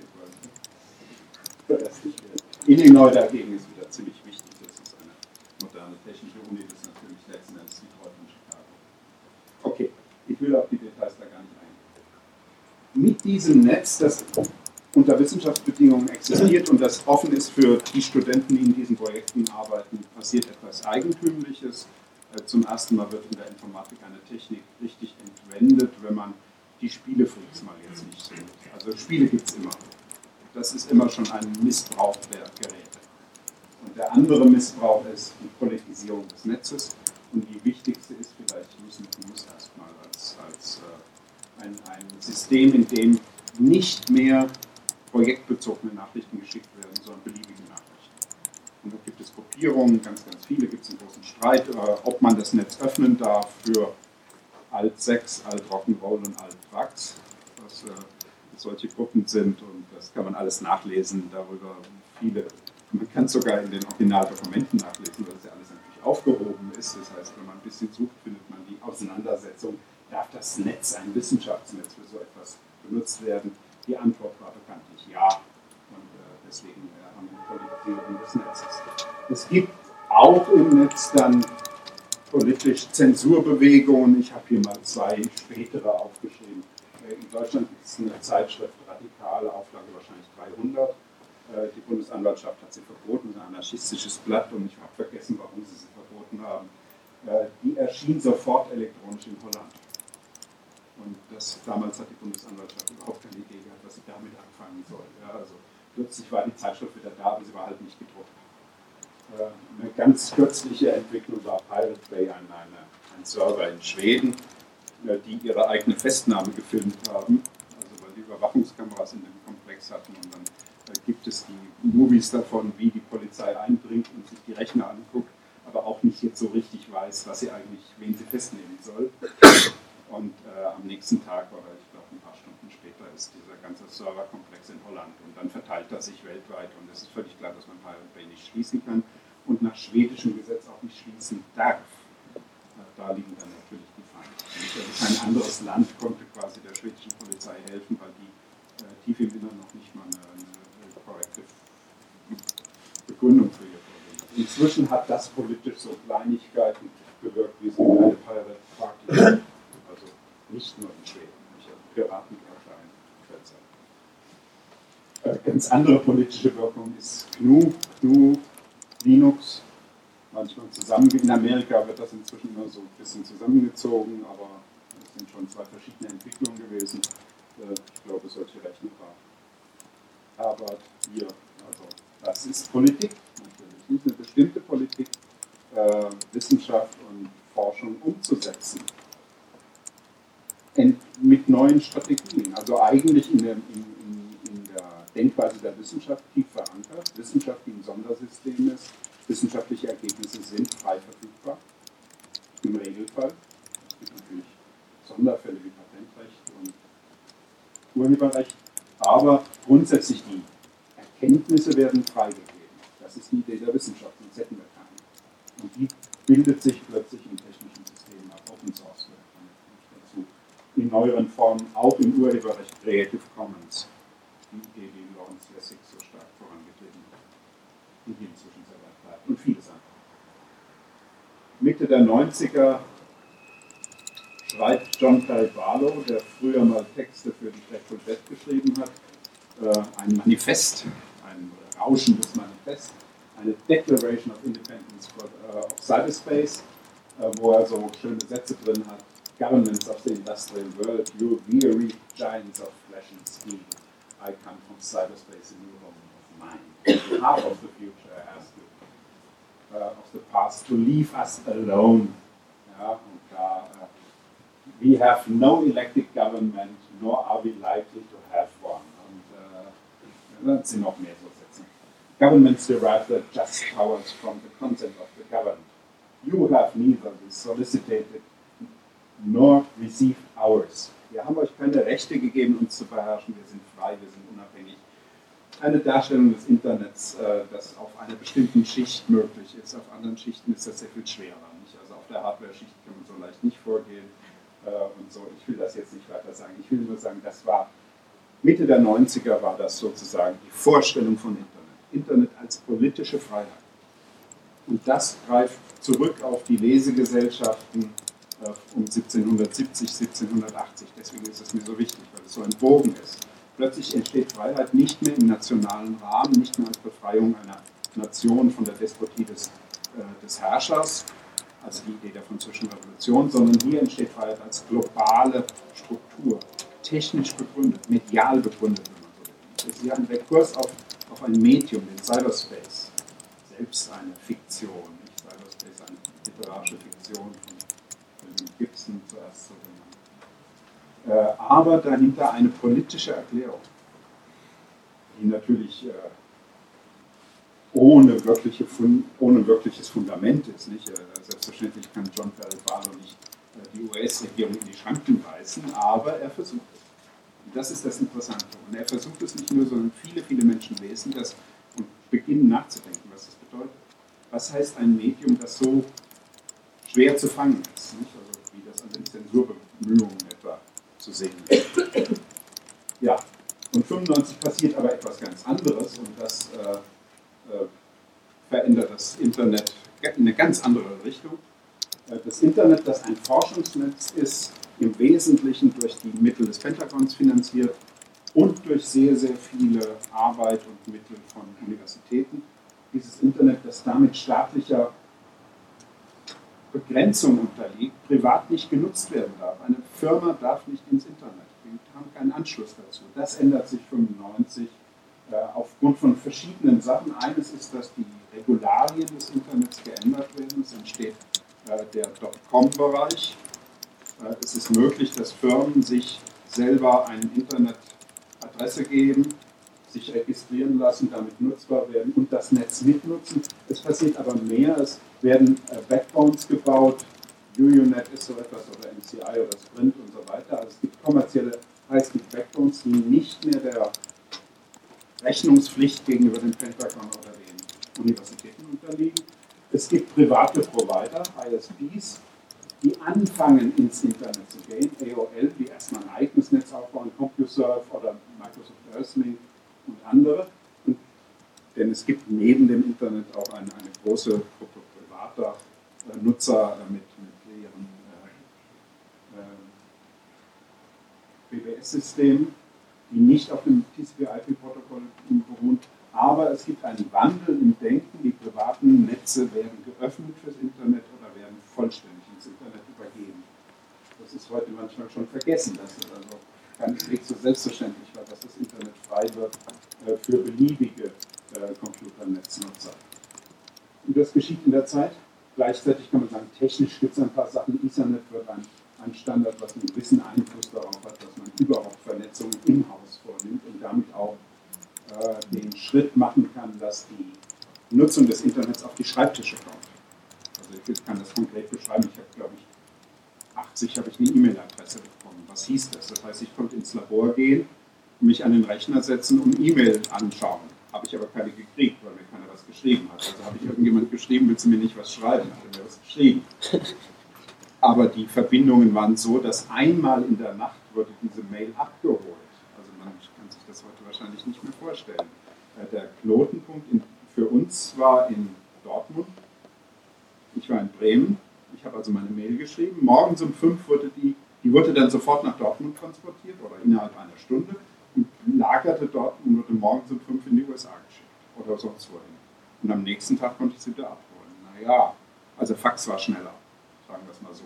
Illinois dagegen ist wieder ziemlich wichtig. Das ist eine moderne technische Uni, das ist natürlich letzten Endes Detroit und Chicago. Okay, ich will auf die Details da gar nicht eingehen. Mit diesem Netz, das unter Wissenschaftsbedingungen existiert und das offen ist für die Studenten, die in diesen Projekten arbeiten, passiert etwas Eigentümliches. Zum ersten Mal wird in der Informatik eine Technik richtig entwendet, wenn man die Spielefreaks mal jetzt nicht so. Also Spiele gibt es immer. Das ist immer schon ein Missbrauch der Geräte. Und der andere Missbrauch ist die Politisierung des Netzes. Und die wichtigste ist vielleicht News erstmal als ein System, in dem nicht mehr projektbezogene Nachrichten geschickt werden, sondern beliebige Nachrichten. Und da gibt es Gruppierungen, ganz, ganz viele, gibt es einen großen Streit, ob man das Netz öffnen darf für Alt-6, Alt-Rock'n'Roll und Alt-Trax, was solche Gruppen sind und das kann man alles nachlesen, darüber viele, man kann es sogar in den Originaldokumenten nachlesen, weil das ja alles natürlich aufgehoben ist, das heißt, wenn man ein bisschen sucht, findet man die Auseinandersetzung, darf das Netz, ein Wissenschaftsnetz für so etwas benutzt werden? Die Antwort war bekanntlich ja und deswegen haben wir eine Politisierung des Netzes. Es gibt auch im Netz dann politisch Zensurbewegungen, ich habe hier mal zwei spätere aufgeschrieben. In Deutschland gibt es eine Zeitschrift Radikale, Auflage wahrscheinlich 300. Die Bundesanwaltschaft hat sie verboten, ein anarchistisches Blatt und ich habe vergessen, warum sie verboten haben. Die erschien sofort elektronisch in Holland. Und damals hat die Bundesanwaltschaft überhaupt keine Idee gehabt, was sie damit anfangen soll. Ja, also plötzlich war die Zeitschrift wieder da, aber sie war halt nicht gedruckt. Eine ganz kürzliche Entwicklung war Pirate Bay, ein Server in Schweden, die ihre eigene Festnahme gefilmt haben, also weil die Überwachungskameras in dem Komplex hatten und dann gibt es die Movies davon, wie die Polizei eindringt und sich die Rechner anguckt, aber auch nicht jetzt so richtig weiß, wen sie festnehmen soll. Und am nächsten Tag oder ich glaube ein paar Stunden später ist dieser ganze Serverkomplex in Holland und dann verteilt er sich weltweit und es ist völlig klar, dass man Pirate Bay nicht schließen kann und nach schwedischem Gesetz auch nicht schließen darf. Da liegen dann natürlich die Feinde. Kein anderes Land konnte quasi der schwedischen Polizei helfen, weil die tief im Inneren noch nicht mal eine korrekte Begründung für ihr Problem. Inzwischen hat das politisch so Kleinigkeiten bewirkt, wie es eine Pirate Party nicht nur in Schweden. Piratenparteien. Ganz andere politische Wirkung ist GNU, Linux, manchmal zusammen. In Amerika wird das inzwischen immer so ein bisschen zusammengezogen, aber es sind schon zwei verschiedene Entwicklungen gewesen. Ich glaube, solche Rechner war Harvard hier. Also das ist Politik, natürlich. Nicht eine bestimmte Politik, Wissenschaft und Forschung umzusetzen. Mit neuen Strategien. Also eigentlich in der Denkweise der Wissenschaft tief verankert. Wissenschaft, die ein Sondersystem ist. Wissenschaftliche Ergebnisse sind frei verfügbar. Im Regelfall. Es gibt natürlich Sonderfälle wie Patentrecht und Urheberrecht. Aber grundsätzlich die Erkenntnisse werden freigegeben. Das ist die Idee der Wissenschaft, sonst hätten wir keine. Und die bildet sich plötzlich in technischen Systemen ab. Open Source gehört dazu. In neueren Formen, auch im Urheberrecht Creative Commons. Die Idee, die Lawrence Lessig so stark vorangetrieben hat. Und die inzwischen sehr weit bleibt. Und vieles andere. Mitte der 90er schreibt John Perry Barlow, der früher mal Texte für die Grateful Dead geschrieben hat, ein Manifest, ein rauschendes Manifest, eine Declaration of Independence of Cyberspace, wo er so schöne Sätze drin hat. Governments of the industrial world, you weary giants of flesh and steel. I come from cyberspace, a new home of mine. On behalf of the future, I ask you of the past to leave us alone. Ja, und da, we have no elected government, nor are we likely to have one. Und dann sind noch mehr so Sätze. Governments derive their just powers from the consent of the governed. You have neither solicited nor received ours. Wir haben euch keine Rechte gegeben, uns zu beherrschen. Wir sind frei, wir sind unabhängig. Eine Darstellung des Internets, das auf einer bestimmten Schicht möglich ist. Auf anderen Schichten ist das sehr viel schwerer. Nicht? Also auf der Hardware-Schicht kann man so leicht nicht vorgehen. Und so. Ich will das jetzt nicht weiter sagen. Ich will nur sagen, das war Mitte der 90er war das sozusagen die Vorstellung von Internet. Internet als politische Freiheit. Und das greift zurück auf die Lesegesellschaften um 1770, 1780. Deswegen ist es mir so wichtig, weil es so ein Bogen ist. Plötzlich entsteht Freiheit nicht mehr im nationalen Rahmen, nicht mehr als Befreiung einer Nation von der Despotie des Herrschers, also die Idee der Französischen Revolution, sondern hier entsteht Freiheit als globale Struktur, technisch begründet, medial begründet, wenn man so will. Sie haben Rekurs auf ein Medium, den Cyberspace, selbst eine Fiktion, nicht Cyberspace, eine literarische Fiktion von Gibson zuerst so genannt. Aber dahinter eine politische Erklärung, die natürlich ohne wirkliches Fundament ist. Nicht? Selbstverständlich kann John Perry Barlow nicht die US-Regierung in die Schranken weisen, aber er versucht es. Und das ist das Interessante. Und er versucht es nicht nur, sondern viele, viele Menschen lesen das und beginnen nachzudenken, was das bedeutet. Was heißt ein Medium, das so schwer zu fangen ist? Nicht? Also wie das an den Zensurbemühungen etwa zu sehen ist. Ja, und 1995 passiert aber etwas ganz anderes und das verändert das Internet in eine ganz andere Richtung. Das Internet, das ein Forschungsnetz ist, im Wesentlichen durch die Mittel des Pentagons finanziert und durch sehr, sehr viele Arbeit und Mittel von Universitäten. Dieses Internet, das damit staatlicher Begrenzung unterliegt, privat nicht genutzt werden darf. Eine Firma darf nicht ins Internet. Wir haben keinen Anschluss dazu. Das ändert sich 1995 aufgrund von verschiedenen Sachen. Eines ist, dass die Regularien des Internets geändert werden. Es entsteht der Dotcom-Bereich. Es ist möglich, dass Firmen sich selber eine Internetadresse geben, sich registrieren lassen, damit nutzbar werden und das Netz mitnutzen. Es passiert aber mehr. Es werden Backbones gebaut. UUNet ist so etwas oder MCI oder Sprint und so weiter. Also es gibt kommerzielle High-Speed-Backbones, die nicht mehr der Rechnungspflicht gegenüber dem Pentagon oder den Universitäten unterliegen. Es gibt private Provider, ISPs, die anfangen ins Internet zu gehen, AOL, die erstmal ein eigenes Netz aufbauen, CompuServe oder Microsoft Earthlink und andere. Denn es gibt neben dem Internet auch eine große Gruppe privater Nutzer mit ihren UPS-Systemen, die nicht auf dem TCP/IP-Protokoll beruhen. Aber es gibt einen Wandel im Denken. Die privaten Netze werden geöffnet fürs Internet oder werden vollständig ins Internet übergeben. Das ist heute manchmal schon vergessen, dass es also keineswegs so selbstverständlich war, dass das Internet frei wird für beliebige Computernetznutzer. Und das geschieht in der Zeit. Gleichzeitig kann man sagen, technisch gibt es ein paar Sachen. Ethernet wird ein Standard, was einen gewissen Einfluss darauf hat, dass man überhaupt Vernetzungen im Haus vornimmt und damit auch den Schritt machen kann, dass die Nutzung des Internets auf die Schreibtische kommt. Also ich kann das konkret beschreiben. Ich habe, glaube ich, 80 habe ich eine E-Mail-Adresse bekommen. Was hieß das? Das heißt, ich konnte ins Labor gehen, mich an den Rechner setzen und E-Mail anschauen. Habe ich aber keine gekriegt, weil mir keiner was geschrieben hat. Also habe ich irgendjemand geschrieben, willst du mir nicht was schreiben? Hat er mir was geschrieben. Aber die Verbindungen waren so, dass einmal in der Nacht wurde diese Mail abgeholt. Also man kann sich das heute wahrscheinlich nicht mehr vorstellen. Der Knotenpunkt für uns war in Dortmund. Ich war in Bremen. Ich habe also meine Mail geschrieben. Morgens um 5 wurde die wurde dann sofort nach Dortmund transportiert oder innerhalb einer Stunde und lagerte dort und wurde morgens um 5 in die USA geschickt oder sonst wohin. Und am nächsten Tag konnte ich sie wieder abholen. Naja, also Fax war schneller, sagen wir es mal so.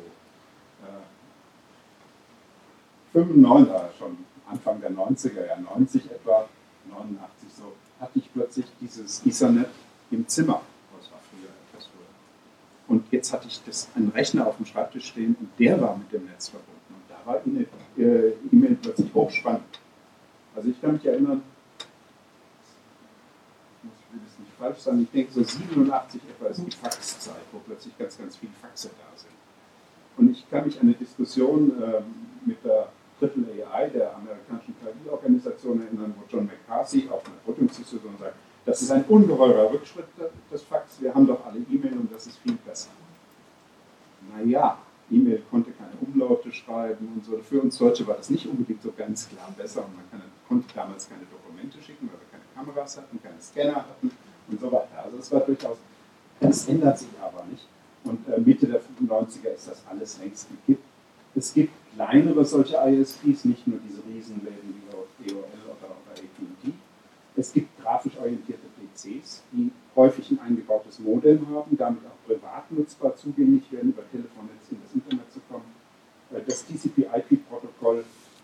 95, schon Anfang der 90er, ja 90 etwa, 89 so, hatte ich plötzlich dieses Ethernet im Zimmer. Das war früher etwas früher. Und jetzt hatte ich einen Rechner auf dem Schreibtisch stehen und der war mit dem Netz verbunden. Und da war E-Mail plötzlich hochspannend. Also ich kann mich erinnern, ich will das nicht falsch sagen, ich denke so 87 etwa ist die Faxzeit, wo plötzlich ganz, ganz viele Faxe da sind. Und ich kann mich an eine Diskussion mit der AAAI, der amerikanischen KI-Organisation, erinnern, wo John McCarthy auf einer Podiumsdiskussion sagt, das ist ein ungeheurer Rückschritt, das Fax, wir haben doch alle E-Mail und das ist viel besser. Naja, E-Mail konnte keine Umlaute schreiben und so. Für uns Deutsche war das nicht unbedingt so ganz klar besser und man konnte damals keine Dokumente schicken, weil wir keine Kameras hatten, keine Scanner hatten und so weiter. Also es war durchaus, das ändert sich aber nicht. Und Mitte der 95er ist das alles längst gekippt. Es gibt kleinere solche ISPs, nicht nur diese Riesenläden wie AOL oder AT&T. Es gibt grafisch orientierte PCs, die häufig ein eingebautes Modem haben, damit auch privat nutzbar zugänglich werden, über Telefonnetz in das Internet zu kommen. Das TCP/IP-Protokoll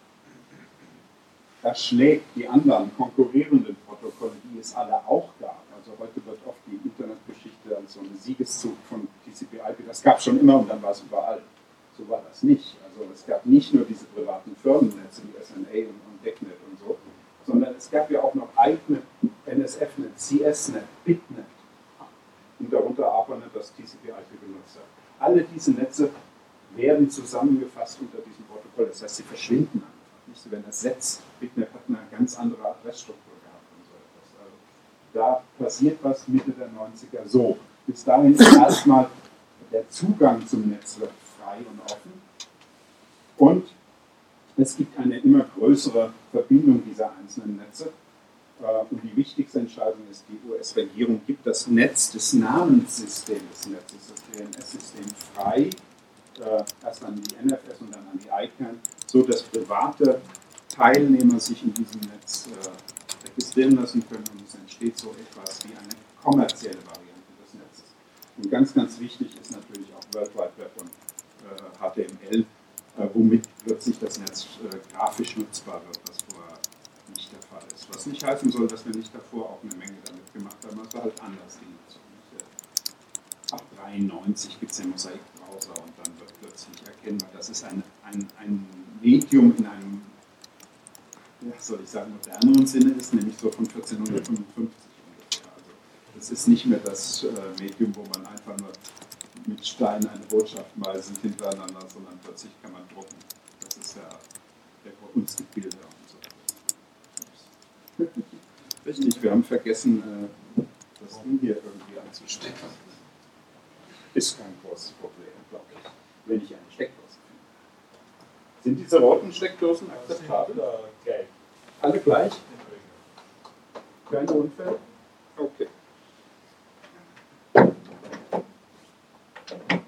erschlägt die anderen konkurrierenden Protokolle, die es alle auch gab. Also heute wird oft die Internetgeschichte als so ein Siegeszug von TCP/IP, das gab es schon immer und dann war es überall. So war das nicht. Also es gab nicht nur diese privaten Firmennetze wie SNA und DECnet und so, sondern es gab ja auch noch eigene NSF-Net, CS-Net, BitNet und darunter ARPANET, das TCP/IP benutzt hat. Alle diese Netze werden zusammengefasst unter diesem Protokoll. Das heißt, sie verschwinden einfach nicht. Sie werden ersetzt. BitNet hat eine ganz andere Adressstruktur gehabt und so etwas. Also da passiert was Mitte der 90er so. Bis dahin ist erstmal der Zugang zum Netz wird frei und offen. Und es gibt eine immer größere Verbindung dieser einzelnen Netze. Und die wichtigste Entscheidung ist, die US-Regierung gibt das Netz, das Namenssystem des Netzes, das DNS-System frei, erst an die NFS und dann an die ICANN, so dass private Teilnehmer sich in diesem Netz registrieren lassen können und es entsteht so etwas wie eine kommerzielle Variante des Netzes. Und ganz, ganz wichtig ist natürlich auch World Wide Web und HTML, womit plötzlich das Netz grafisch nutzbar wird, was vorher nicht der Fall ist. Was nicht heißen soll, dass wir nicht davor auch eine Menge damit gemacht haben, es war halt anders die Nutzung. Ab 93 gibt es den Mosaik-Browser und dann wird plötzlich erkennbar, das ist ein Medium in einem, ja, soll ich sagen, moderneren Sinne ist, nämlich so von 1455 ungefähr. Also das ist nicht mehr das Medium, wo man einfach nur mit Stein eine Botschaft meißelt hintereinander, sondern plötzlich kann man drucken. Das ist ja der Kunstgebilde und so. Richtig, wir haben vergessen, das Ding hier irgendwie anzustecken. Ist kein großes Problem, glaube ich, wenn ich eine Steckdose finde. Sind diese roten Steckdosen akzeptabel? Alle gleich? Keine Unfälle? Okay.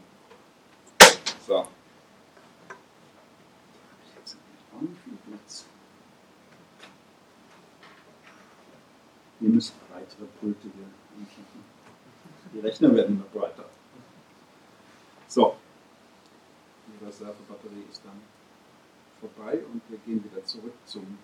So. Da habe ich jetzt auch nicht viel Platz. Ihr müsst breitere Pulte hier anschaffen. Die Rechner werden immer breiter. So, die Reservebatterie ist dann vorbei und wir gehen wieder zurück zum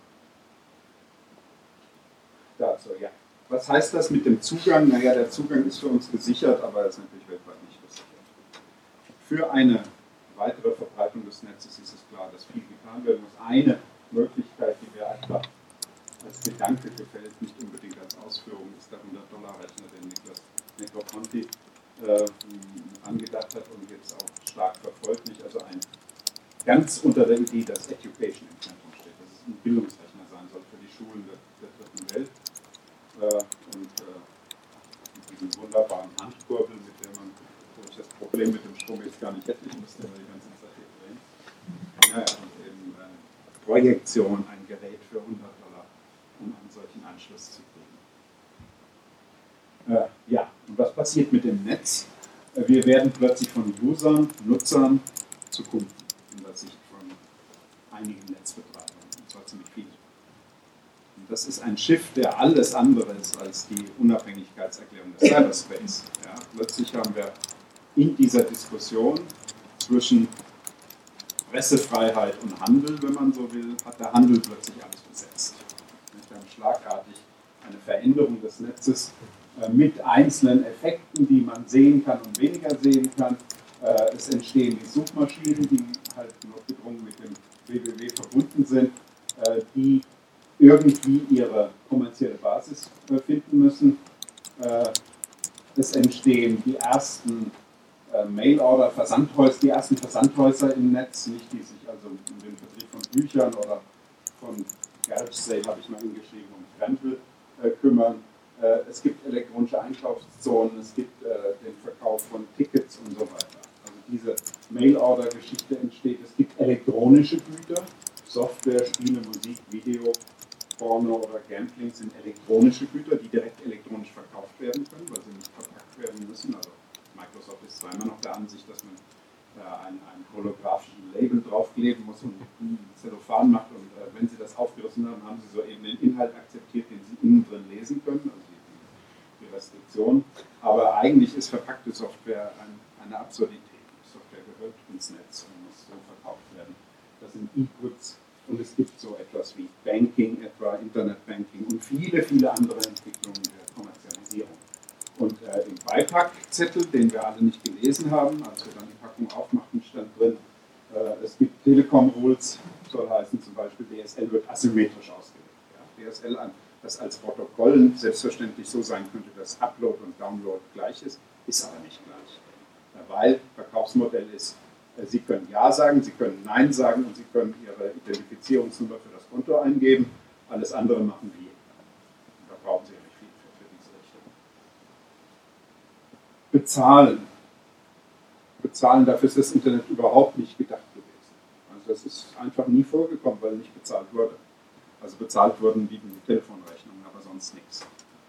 dazu, ja. Was heißt das mit dem Zugang? Naja, der Zugang ist für uns gesichert, aber ist natürlich weltweit nicht gesichert. Für eine weitere Verbreitung des Netzes ist es klar, dass viel getan werden muss. Eine Möglichkeit, die wir einfach als Gedanke gefällt, nicht unbedingt als Ausführung, ist der $100-Rechner, den Niklas Negroponte angedacht hat und jetzt auch stark verfolgt. Nicht? Also ein ganz unter der Idee, dass Education im Zentrum steht, dass es ein Bildungsrechner sein soll für die Schulen der dritten Welt. Und mit diesem wunderbaren Handkurbel, mit dem man, wo ich das Problem mit dem Strom jetzt gar nicht hätte, ich müsste immer die ganze Zeit hier drehen. Ja, und eben Projektion, ein Gerät für $100, um einen solchen Anschluss zu kriegen. Ja, und was passiert mit dem Netz? Wir werden plötzlich von Usern, Nutzern zu Kunden in der Sicht von einigen Netzbetreibern, und zwar ziemlich viel. Und das ist ein Shift, der alles andere ist als die Unabhängigkeitserklärung des Cyberspace. Ja, plötzlich haben wir in dieser Diskussion zwischen Pressefreiheit und Handel, wenn man so will, hat der Handel plötzlich alles besetzt. Wir haben schlagartig eine Veränderung des Netzes mit einzelnen Effekten, die man sehen kann und weniger sehen kann. Es entstehen die Suchmaschinen, die halt notgedrungen mit dem www verbunden sind, die irgendwie ihre kommerzielle Basis finden müssen. Es entstehen die ersten Mail-Order-Versandhäuser, die ersten Versandhäuser im Netz, nicht die sich also um den Vertrieb von Büchern oder von Garage Sale, habe ich mal hingeschrieben, um Krempel kümmern. Es gibt elektronische Einkaufszonen, es gibt den Verkauf von Tickets und so weiter. Also diese Mail-Order-Geschichte entsteht. Es gibt elektronische Güter, Software, Spiele, Musik, Video, Porno oder Gambling sind elektronische Güter, die direkt elektronisch verkauft werden können, weil sie nicht verpackt werden müssen. Also Microsoft ist zwar immer noch der Ansicht, dass man einen holographischen Label draufkleben muss und Zellophan macht und wenn sie das aufgerissen haben, haben sie so eben den Inhalt akzeptiert, den sie innen drin lesen können, also die Restriktion. Aber eigentlich ist verpackte Software eine Absurdität. Die Software gehört ins Netz und muss so verkauft werden. Das sind E-Goods und es gibt so etwas wie Banking, etwa Internetbanking und viele, viele andere Entwicklungen der Kommerzialisierung. Und im Beipackzettel, den wir alle nicht gelesen haben, als wir dann die Packung aufmachten, stand drin, es gibt Telekom-Rules, soll heißen zum Beispiel, DSL wird asymmetrisch ausgelegt. Ja? DSL, das als Protokoll selbstverständlich so sein könnte, dass Upload und Download gleich ist aber nicht gleich. Weil Verkaufsmodell ist, Sie können Ja sagen, Sie können Nein sagen und Sie können Ihre Identifizierungsnummer für das Konto eingeben. Alles andere machen wir. Da brauchen Sie ja nicht viel für diese Richtung. Bezahlen, dafür ist das Internet überhaupt nicht gedacht gewesen. Also das ist einfach nie vorgekommen, weil nicht bezahlt wurde. Also bezahlt wurden die Telefonrechnungen, aber sonst nichts.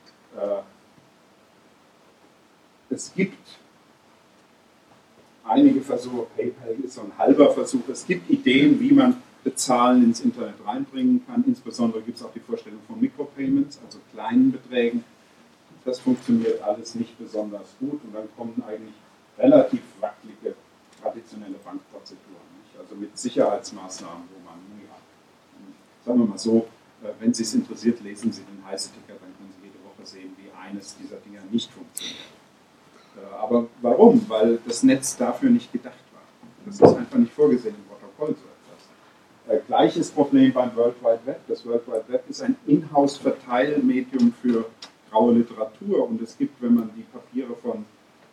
Es gibt einige Versuche, PayPal ist so ein halber Versuch, es gibt Ideen, wie man Bezahlen ins Internet reinbringen kann. Insbesondere gibt es auch die Vorstellung von Micropayments, also kleinen Beträgen. Das funktioniert alles nicht besonders gut und dann kommen eigentlich relativ wackelige traditionelle Bankprozeduren. Nicht? Also mit Sicherheitsmaßnahmen, wo man, ja, sagen wir mal so, wenn Sie es interessiert, lesen Sie den Heiße-Ticker, dann können Sie jede Woche sehen, wie eines dieser Dinger nicht funktioniert. Aber warum? Weil das Netz dafür nicht gedacht war. Das ist einfach nicht vorgesehen im Protokoll so etwas. Gleiches Problem beim World Wide Web. Das World Wide Web ist ein Inhouse-Verteilmedium für graue Literatur und es gibt, wenn man die Papiere von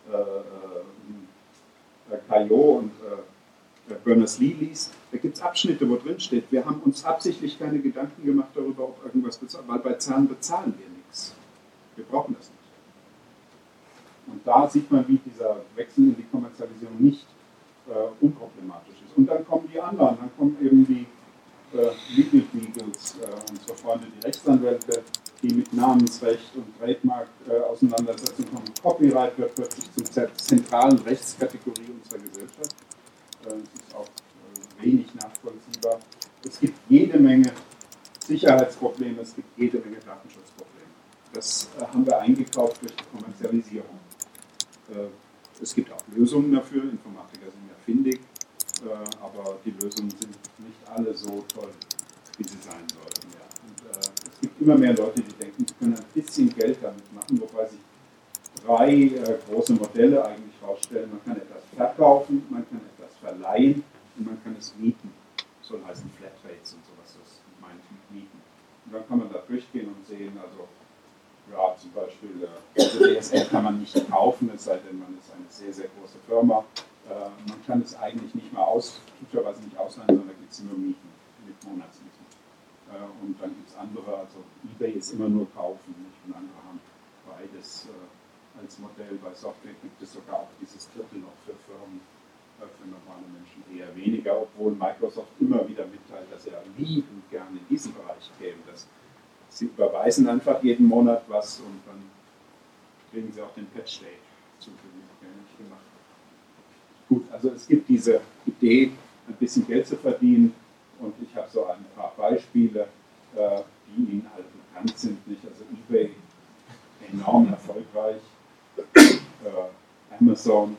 Caillot und Berners-Lee liest, da gibt es Abschnitte, wo drin steht, wir haben uns absichtlich keine Gedanken gemacht darüber, ob irgendwas bezahlt, weil bei Zahlen bezahlen wir nichts. Wir brauchen das nicht. Und da sieht man, wie dieser Wechsel in die Kommerzialisierung nicht unproblematisch ist. Und dann kommen die anderen, dann kommen eben die Legal Beagles, unsere Freunde, die Rechtsanwälte, die mit Namensrecht und Trademark Auseinandersetzungen kommen. Copyright wird plötzlich zur zentralen Rechtskategorie unserer Gesellschaft. Das ist auch wenig nachvollziehbar. Es gibt jede Menge Sicherheitsprobleme, es gibt jede Menge Datenschutzprobleme. Das haben wir eingekauft durch die Kommerzialisierung. Es gibt auch Lösungen dafür, Informatiker sind ja findig, aber die Lösungen sind nicht alle so toll, wie sie sein sollten. Ja. Und, es gibt immer mehr Leute, die denken, sie können ein bisschen Geld damit machen, wobei sich drei große Modelle eigentlich herausstellen. Man kann etwas verkaufen, man kann etwas verleihen und man kann es mieten. Das soll heißen Flatrates und sowas, das meine ich mit Mieten. Und dann kann man da durchgehen und sehen, also ja, zum Beispiel DSL kann man nicht kaufen, es sei denn, man ist eine sehr, sehr große Firma. Man kann es eigentlich nicht mal typischerweise nicht ausleihen, sondern da gibt es nur Mieten mit Monatsmieten. Und dann gibt es andere, also eBay ist immer nur kaufen, nicht? Und andere haben beides als Modell. Bei Software gibt es sogar auch dieses Drittel noch für Firmen, für normale Menschen eher weniger, obwohl Microsoft immer wieder mitteilt, dass er liebend gerne in diesen Bereich käme. Sie überweisen einfach jeden Monat was und dann kriegen sie auch den Patch Day zugewiesen. Nicht gemacht. Gut, also es gibt diese Idee, ein bisschen Geld zu verdienen und ich habe so ein paar Beispiele, die Ihnen alle bekannt sind. Nicht? Also eBay enorm erfolgreich, Amazon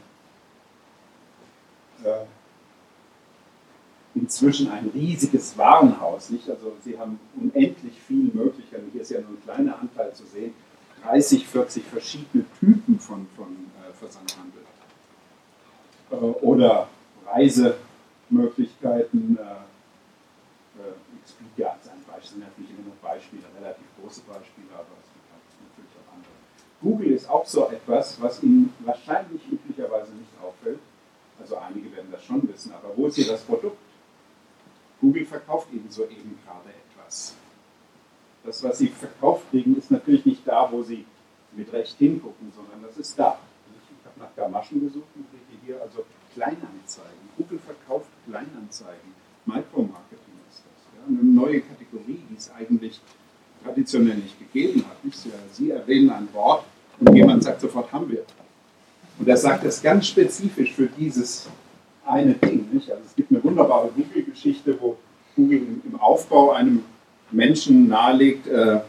inzwischen ein riesiges Warenhaus, nicht? Also sie haben unendlich viele Möglichkeiten. Hier ist ja nur ein kleiner Anteil zu sehen. 30, 40 verschiedene Typen von Versandhandel. Oder Reisemöglichkeiten. Expedia als ein Beispiel, sind natürlich immer noch Beispiele, relativ große Beispiele, aber es gibt halt natürlich auch andere. Google ist auch so etwas, was Ihnen wahrscheinlich üblicherweise nicht auffällt. Also einige werden das schon wissen, aber wo ist hier das Produkt? Google verkauft Ihnen soeben gerade etwas. Das, was Sie verkauft kriegen, ist natürlich nicht da, wo Sie mit Recht hingucken, sondern das ist da. Ich habe nach Gamaschen gesucht und kriege hier also Kleinanzeigen. Google verkauft Kleinanzeigen. Micromarketing ist das. Ja? Eine neue Kategorie, die es eigentlich traditionell nicht gegeben hat. Nicht? Sie erwähnen ein Wort und jemand sagt sofort, haben wir. Und er sagt das ganz spezifisch für dieses eine Ding. Nicht? Also es gibt eine wunderbare Google-Geschichte, wo Google im Aufbau einem Menschen nahelegt, er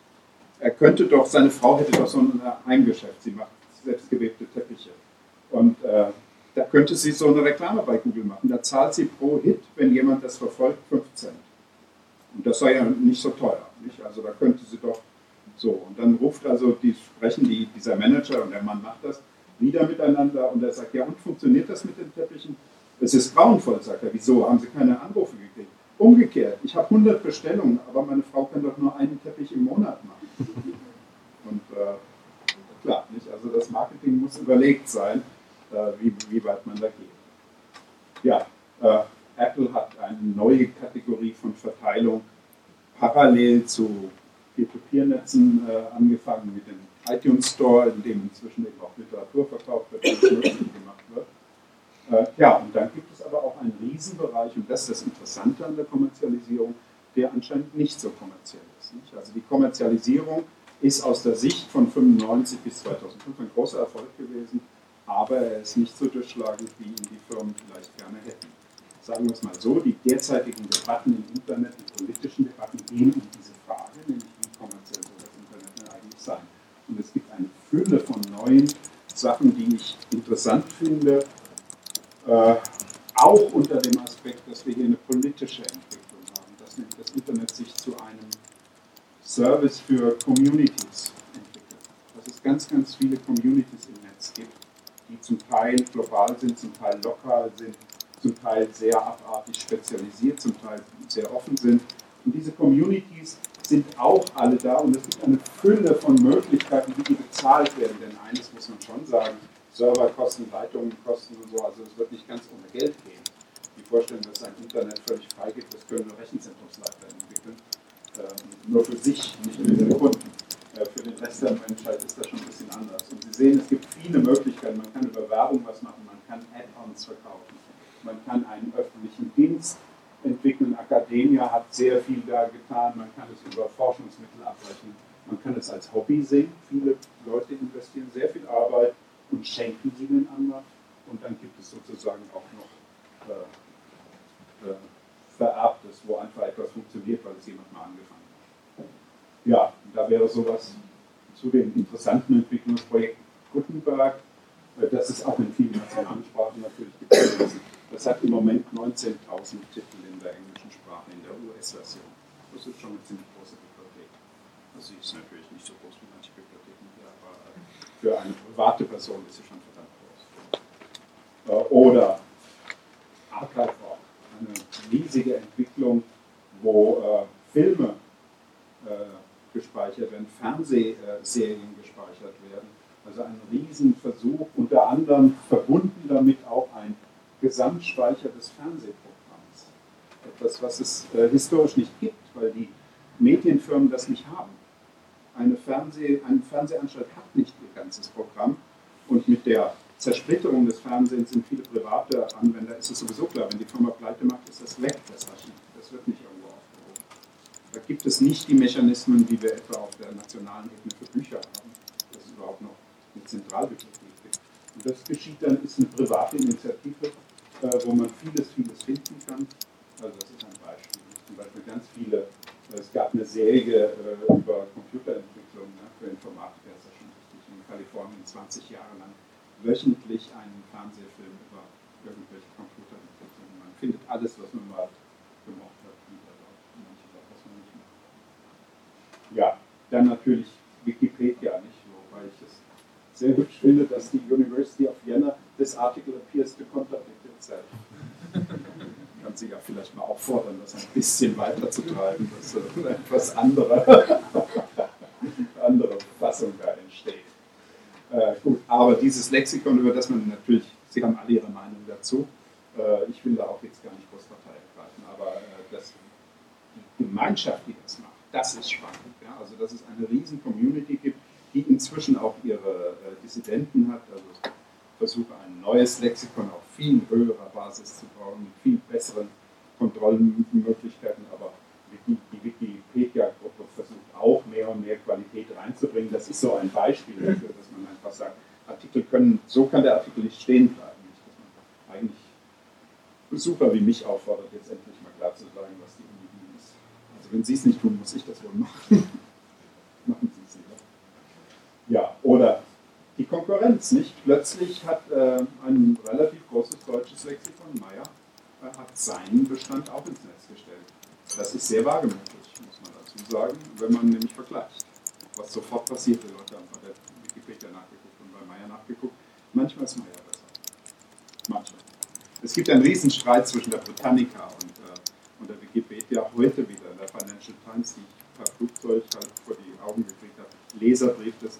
könnte doch, seine Frau hätte doch so ein Heimgeschäft, sie macht selbstgewebte Teppiche. Und da könnte sie so eine Reklame bei Google machen. Da zahlt sie pro Hit, wenn jemand das verfolgt, 5 Cent. Und das sei ja nicht so teuer. Nicht? Also da könnte sie doch so. Und dann sprechen dieser Manager und der Mann macht das wieder miteinander und er sagt, ja und funktioniert das mit den Teppichen? Es ist grauenvoll, sagt er. Wieso? Haben Sie keine Anrufe gekriegt? Umgekehrt, ich habe 100 Bestellungen, aber meine Frau kann doch nur einen Teppich im Monat machen. Und klar, nicht? Also das Marketing muss überlegt sein, wie weit man da geht. Ja, Apple hat eine neue Kategorie von Verteilung parallel zu Peer-to-Peer-Netzen angefangen mit dem iTunes Store, in dem inzwischen eben auch Literatur verkauft wird, alles möglich gemacht wird. Ja, und dann gibt es aber auch einen Riesenbereich, und das ist das Interessante an der Kommerzialisierung, der anscheinend nicht so kommerziell ist. Nicht? Also die Kommerzialisierung ist aus der Sicht von 1995 bis 2005 ein großer Erfolg gewesen, aber er ist nicht so durchschlagend, wie ihn die Firmen vielleicht gerne hätten. Sagen wir es mal so, die derzeitigen Debatten im Internet, die politischen Debatten gehen um diese Frage, nämlich wie kommerziell soll das Internet denn eigentlich sein. Und es gibt eine Fülle von neuen Sachen, die ich interessant finde, auch unter dem Aspekt, dass wir hier eine politische Entwicklung haben, dass nämlich das Internet sich zu einem Service für Communities entwickelt. Dass es ganz, ganz viele Communities im Netz gibt, die zum Teil global sind, zum Teil lokal sind, zum Teil sehr abartig spezialisiert, zum Teil sehr offen sind. Und diese Communities sind auch alle da und es gibt eine Fülle von Möglichkeiten, wie die bezahlt werden. Denn eines muss man schon sagen, Serverkosten, Leitungen kosten und so, also es wird nicht ganz ohne Geld gehen. Die Vorstellung, dass es ein Internet völlig frei gibt, das können nur Rechenzentrumsleiter entwickeln. Nur für sich, nicht für den Kunden. Für den Rest der Menschheit ist das schon ein bisschen anders. Und Sie sehen, es gibt viele Möglichkeiten. Man kann über Werbung was machen, man kann Add-ons verkaufen, man kann einen öffentlichen Dienst entwickeln. Academia hat sehr viel da getan. Man kann es über Forschungsmittel abrechnen. Man kann es als Hobby sehen. Viele Leute investieren sehr viel Arbeit und schenken sie den anderen. Und dann gibt es sozusagen auch noch Vererbtes, wo einfach etwas funktioniert, weil es jemand mal angefangen hat. Ja, da wäre sowas zu dem interessanten Entwicklungsprojekt Gutenberg, das es auch in vielen nationalen Sprachen natürlich gibt. Das hat im Moment 19.000 Titel in der englischen Sprache, in der US-Version. Das ist schon eine ziemlich große Bibliothek. Also sie ist natürlich nicht so groß wie manche Bibliotheken hier, aber für eine private Person ist sie schon verdammt groß. Oder Archive.org, eine riesige Entwicklung, wo Filme gespeichert werden, Fernsehserien gespeichert werden. Also ein Riesenversuch, unter anderem verbunden damit auch ein Gesamtspeicher des Fernsehprogramms. Etwas, was es historisch nicht gibt, weil die Medienfirmen das nicht haben. Eine Fernsehanstalt hat nicht ihr ganzes Programm und mit der Zersplitterung des Fernsehens in viele private Anwender ist es sowieso klar, wenn die Firma pleite macht, ist das weg, das Archiv. Das wird nicht irgendwo aufgehoben. Da gibt es nicht die Mechanismen, die wir etwa auf der nationalen Ebene für Bücher haben, dass es überhaupt noch eine Zentralbibliothek gibt. Und das geschieht dann, ist eine private Initiative, wo man vieles finden kann. Also das ist ein Beispiel. Zum Beispiel ganz viele, es gab eine Serie über Computerentwicklung, ne, für Informatiker, ist das schon richtig, in Kalifornien 20 Jahre lang wöchentlich einen Fernsehfilm über irgendwelche Computerentwicklungen. Man findet alles, was man mal gemocht hat, wieder dort. Manche Sachen, was man nicht macht. Ja, dann natürlich Wikipedia, nicht? Wobei ich es sehr hübsch finde, dass die University of Vienna this article appears to contradict itself. Kann sie ja vielleicht mal auffordern, das ein bisschen weiter zu treiben, dass eine etwas andere Fassung da entsteht. Gut, aber dieses Lexikon, über das man natürlich, Sie haben alle Ihre Meinung dazu, ich will da auch jetzt gar nicht groß Partei ergreifen, aber die Gemeinschaft, die das macht, das ist spannend. Ja? Also, dass es eine riesen Community gibt, die inzwischen auch ihre Dissidenten hat, also versuche ein neues Lexikon auf viel höherer Basis zu bauen, mit viel besseren Kontrollmöglichkeiten, aber die Wikipedia-Gruppe versucht auch mehr und mehr Qualität reinzubringen. Das ist so ein Beispiel dafür, dass man einfach sagt, so kann der Artikel nicht stehen bleiben. Nicht, dass man eigentlich Besucher wie mich auffordert, jetzt endlich mal klar zu sagen, was die Uni ist. Also wenn Sie es nicht tun, muss ich das wohl machen. Machen Sie es lieber. Ja, oder die Konkurrenz, nicht? Plötzlich hat ein relativ großes deutsches Lexikon, Meyer, hat seinen Bestand auch ins Netz gestellt. Das ist sehr wagemutig, muss man dazu sagen, wenn man nämlich vergleicht. Was sofort passiert, die Leute haben bei der Wikipedia nachgeguckt und bei Meyer nachgeguckt. Manchmal ist Meyer besser. Manchmal. Es gibt einen Riesenstreit zwischen der Britannica und der Wikipedia heute wieder in der Financial Times, die ich per Flugzeug halt vor die Augen gekriegt habe. Leserbrief des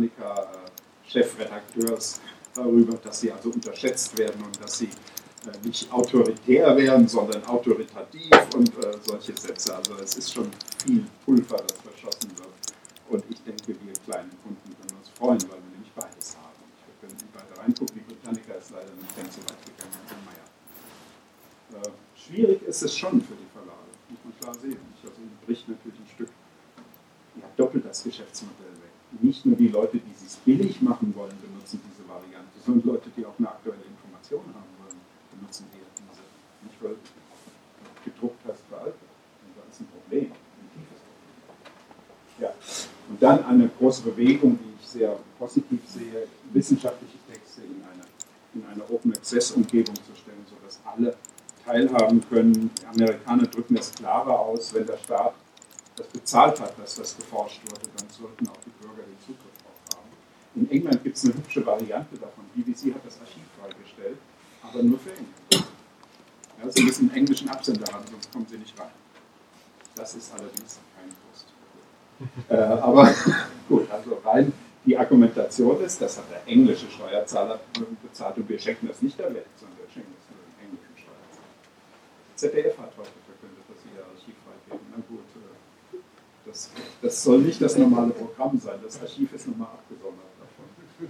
Britannica-Chefredakteurs darüber, dass sie also unterschätzt werden und dass sie nicht autoritär werden, sondern autoritativ und solche Sätze. Also es ist schon viel Pulver, das verschossen wird. Und ich denke, wir kleinen Kunden können uns freuen, weil wir nämlich beides haben. Wenn Sie beide reingucken, die Britannica ist leider nicht ganz so weit gegangen wie Meyer. Schwierig ist es schon für die Verlage, muss man klar sehen. Also bricht natürlich ein Stück, ihr habt doppelt das Geschäftsmodell weg. Nicht nur die Leute, die es billig machen wollen, benutzen diese Variante, sondern Leute, die auch eine aktuelle Information haben wollen, benutzen eher diese. Nicht, weil du gedruckt hast, veraltet. Und da ist ein Problem, ein tiefes Problem. Ja. Und dann eine große Bewegung, die ich sehr positiv sehe, wissenschaftliche Texte in eine Open-Access-Umgebung zu stellen, sodass alle teilhaben können. Die Amerikaner drücken das klarer aus, wenn der Staat das bezahlt hat, dass das geforscht wurde, dann sollten auch die Bürger den Zugriff darauf haben. In England gibt es eine hübsche Variante davon. BBC hat das Archiv freigestellt, aber nur für England. Ja, sie müssen einen englischen Absender haben, sonst kommen sie nicht rein. Das ist allerdings kein Kostenproblem. Aber gut, also rein die Argumentation ist, das hat der englische Steuerzahler bezahlt und wir schenken das nicht der Welt, sondern wir schenken das nur dem englischen Steuerzahler. ZDF hat heute verkündet, dass sie ihr Archiv freigeben. Na gut, das soll nicht das normale Programm sein, das Archiv ist nochmal abgesondert davon.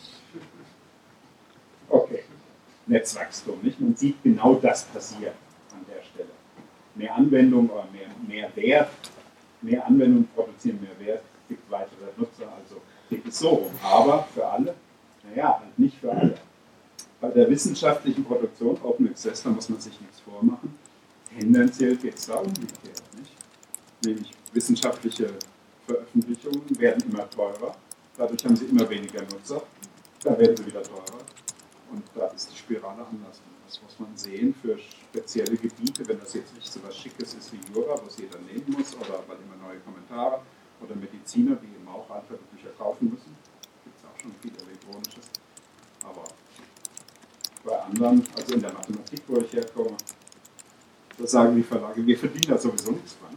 Okay, Netzwachstum, nicht? Man sieht genau das passieren an der Stelle. Mehr Anwendung oder mehr Wert, mehr Anwendung produzieren mehr Wert, gibt weitere Nutzer, also geht es so rum. Aber für alle? Naja, halt nicht für alle. Bei der wissenschaftlichen Produktion, Open Access, da muss man sich nichts vormachen. Tendenziell geht es da umgekehrt, nicht? Nämlich wissenschaftliche Veröffentlichungen werden immer teurer, dadurch haben sie immer weniger Nutzer, da werden sie wieder teurer und da ist die Spirale anders. Das muss man sehen für spezielle Gebiete, wenn das jetzt nicht so was Schickes ist wie Jura, was jeder nehmen muss, oder weil immer neue Kommentare, oder Mediziner, die eben auch Bücher kaufen müssen. Gibt es auch schon viel Elektronisches. Aber bei anderen, also in der Mathematik, wo ich herkomme, da sagen die Verlage, wir verdienen da sowieso nichts dran.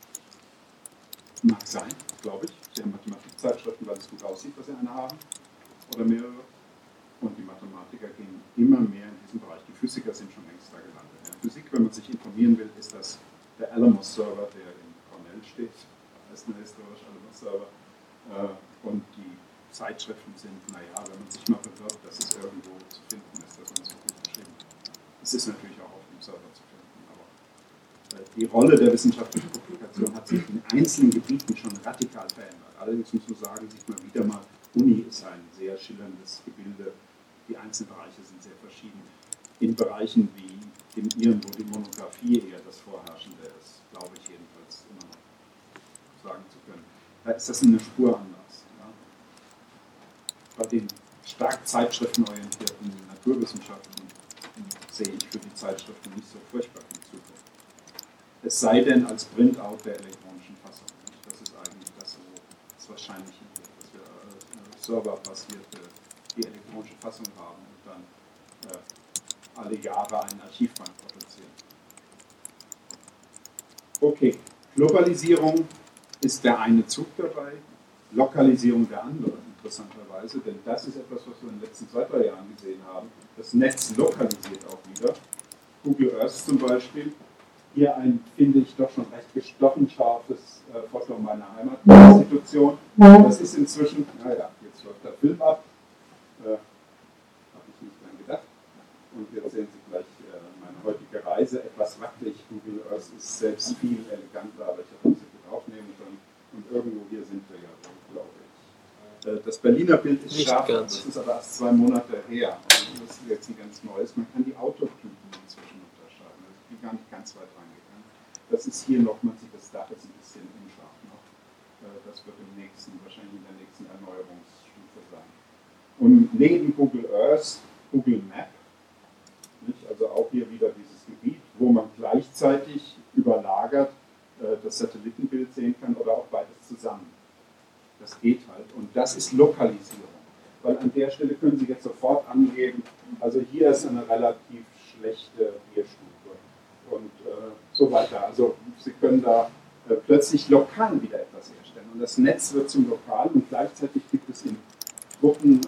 Mag sein, glaube ich. Die haben Mathematikzeitschriften, weil es gut aussieht, dass sie eine haben. Oder mehrere. Und die Mathematiker gehen immer mehr in diesen Bereich. Die Physiker sind schon längst da gelandet. In der Physik, wenn man sich informieren will, ist das der Alamos-Server, der in Cornell steht. Das ist ein historischer Alamos-Server. Und die Zeitschriften sind, naja, wenn man sich mal bewirbt, dass es irgendwo zu finden ist, dass man es wirklich geschrieben hat. Es ist natürlich auch auf dem Server zu finden, aber die Rolle der wissenschaftlichen Publikation hat sich in einzelnen Gebieten schon radikal verändert. Allerdings muss man sagen, sieht man wieder mal, Uni ist ein sehr schillerndes Gebilde, die einzelnen Bereiche sind sehr verschieden. In Bereichen wie in Ihren, wo die Monographie eher das Vorherrschende ist, glaube ich jedenfalls immer noch sagen zu können. Da ist das eine Spur anders. Ja. Bei den stark zeitschriftenorientierten Naturwissenschaften sehe ich für die Zeitschriften nicht so furchtbar viel Zukunft. Es sei denn als Printout der elektronischen Fassung. Das ist eigentlich das, wo es wahrscheinlich wird, dass wir serverbasierte die elektronische Fassung haben und dann alle Jahre ein Archivband produzieren. Okay, Globalisierung ist der eine Zug dabei, Lokalisierung der andere, interessanterweise, denn das ist etwas, was wir in den letzten 2-3 Jahren gesehen haben. Das Netz lokalisiert auch wieder. Google Earth zum Beispiel. Hier ein, finde ich, doch schon recht gestochen scharfes Foto meiner Heimatinstitution. Das ist inzwischen, naja, jetzt läuft der Film ab. Habe ich nicht dran gedacht. Und jetzt sehen Sie gleich meine heutige Reise. Etwas wackelig. Google Earth ist selbst viel eleganter, aber ich habe das gut aufnehmen können. Und irgendwo hier sind wir ja, glaube ich. Das Berliner Bild ist scharf, das ist aber erst 2 Monate her. Also das ist jetzt ein ganz neues. Man kann die Autotypen inzwischen unterscheiden. Also ich bin gar nicht ganz weit reingegangen. Das ist hier noch, man sieht, das Dach ist ein bisschen unscharf noch. Das wird wahrscheinlich in der nächsten Erneuerungsstufe sein. Und neben Google Earth, Google Map, nicht? Also auch hier wieder dieses Gebiet, wo man gleichzeitig überlagert das Satellitenbild sehen kann oder auch beides zusammen. Das geht halt. Und das ist Lokalisierung. Weil an der Stelle können Sie jetzt sofort angeben, also hier ist eine relativ schlechte Bierstufe und so weiter. Also Sie können da plötzlich lokal wieder etwas herstellen. Und das Netz wird zum Lokal und gleichzeitig gibt es in Gruppen,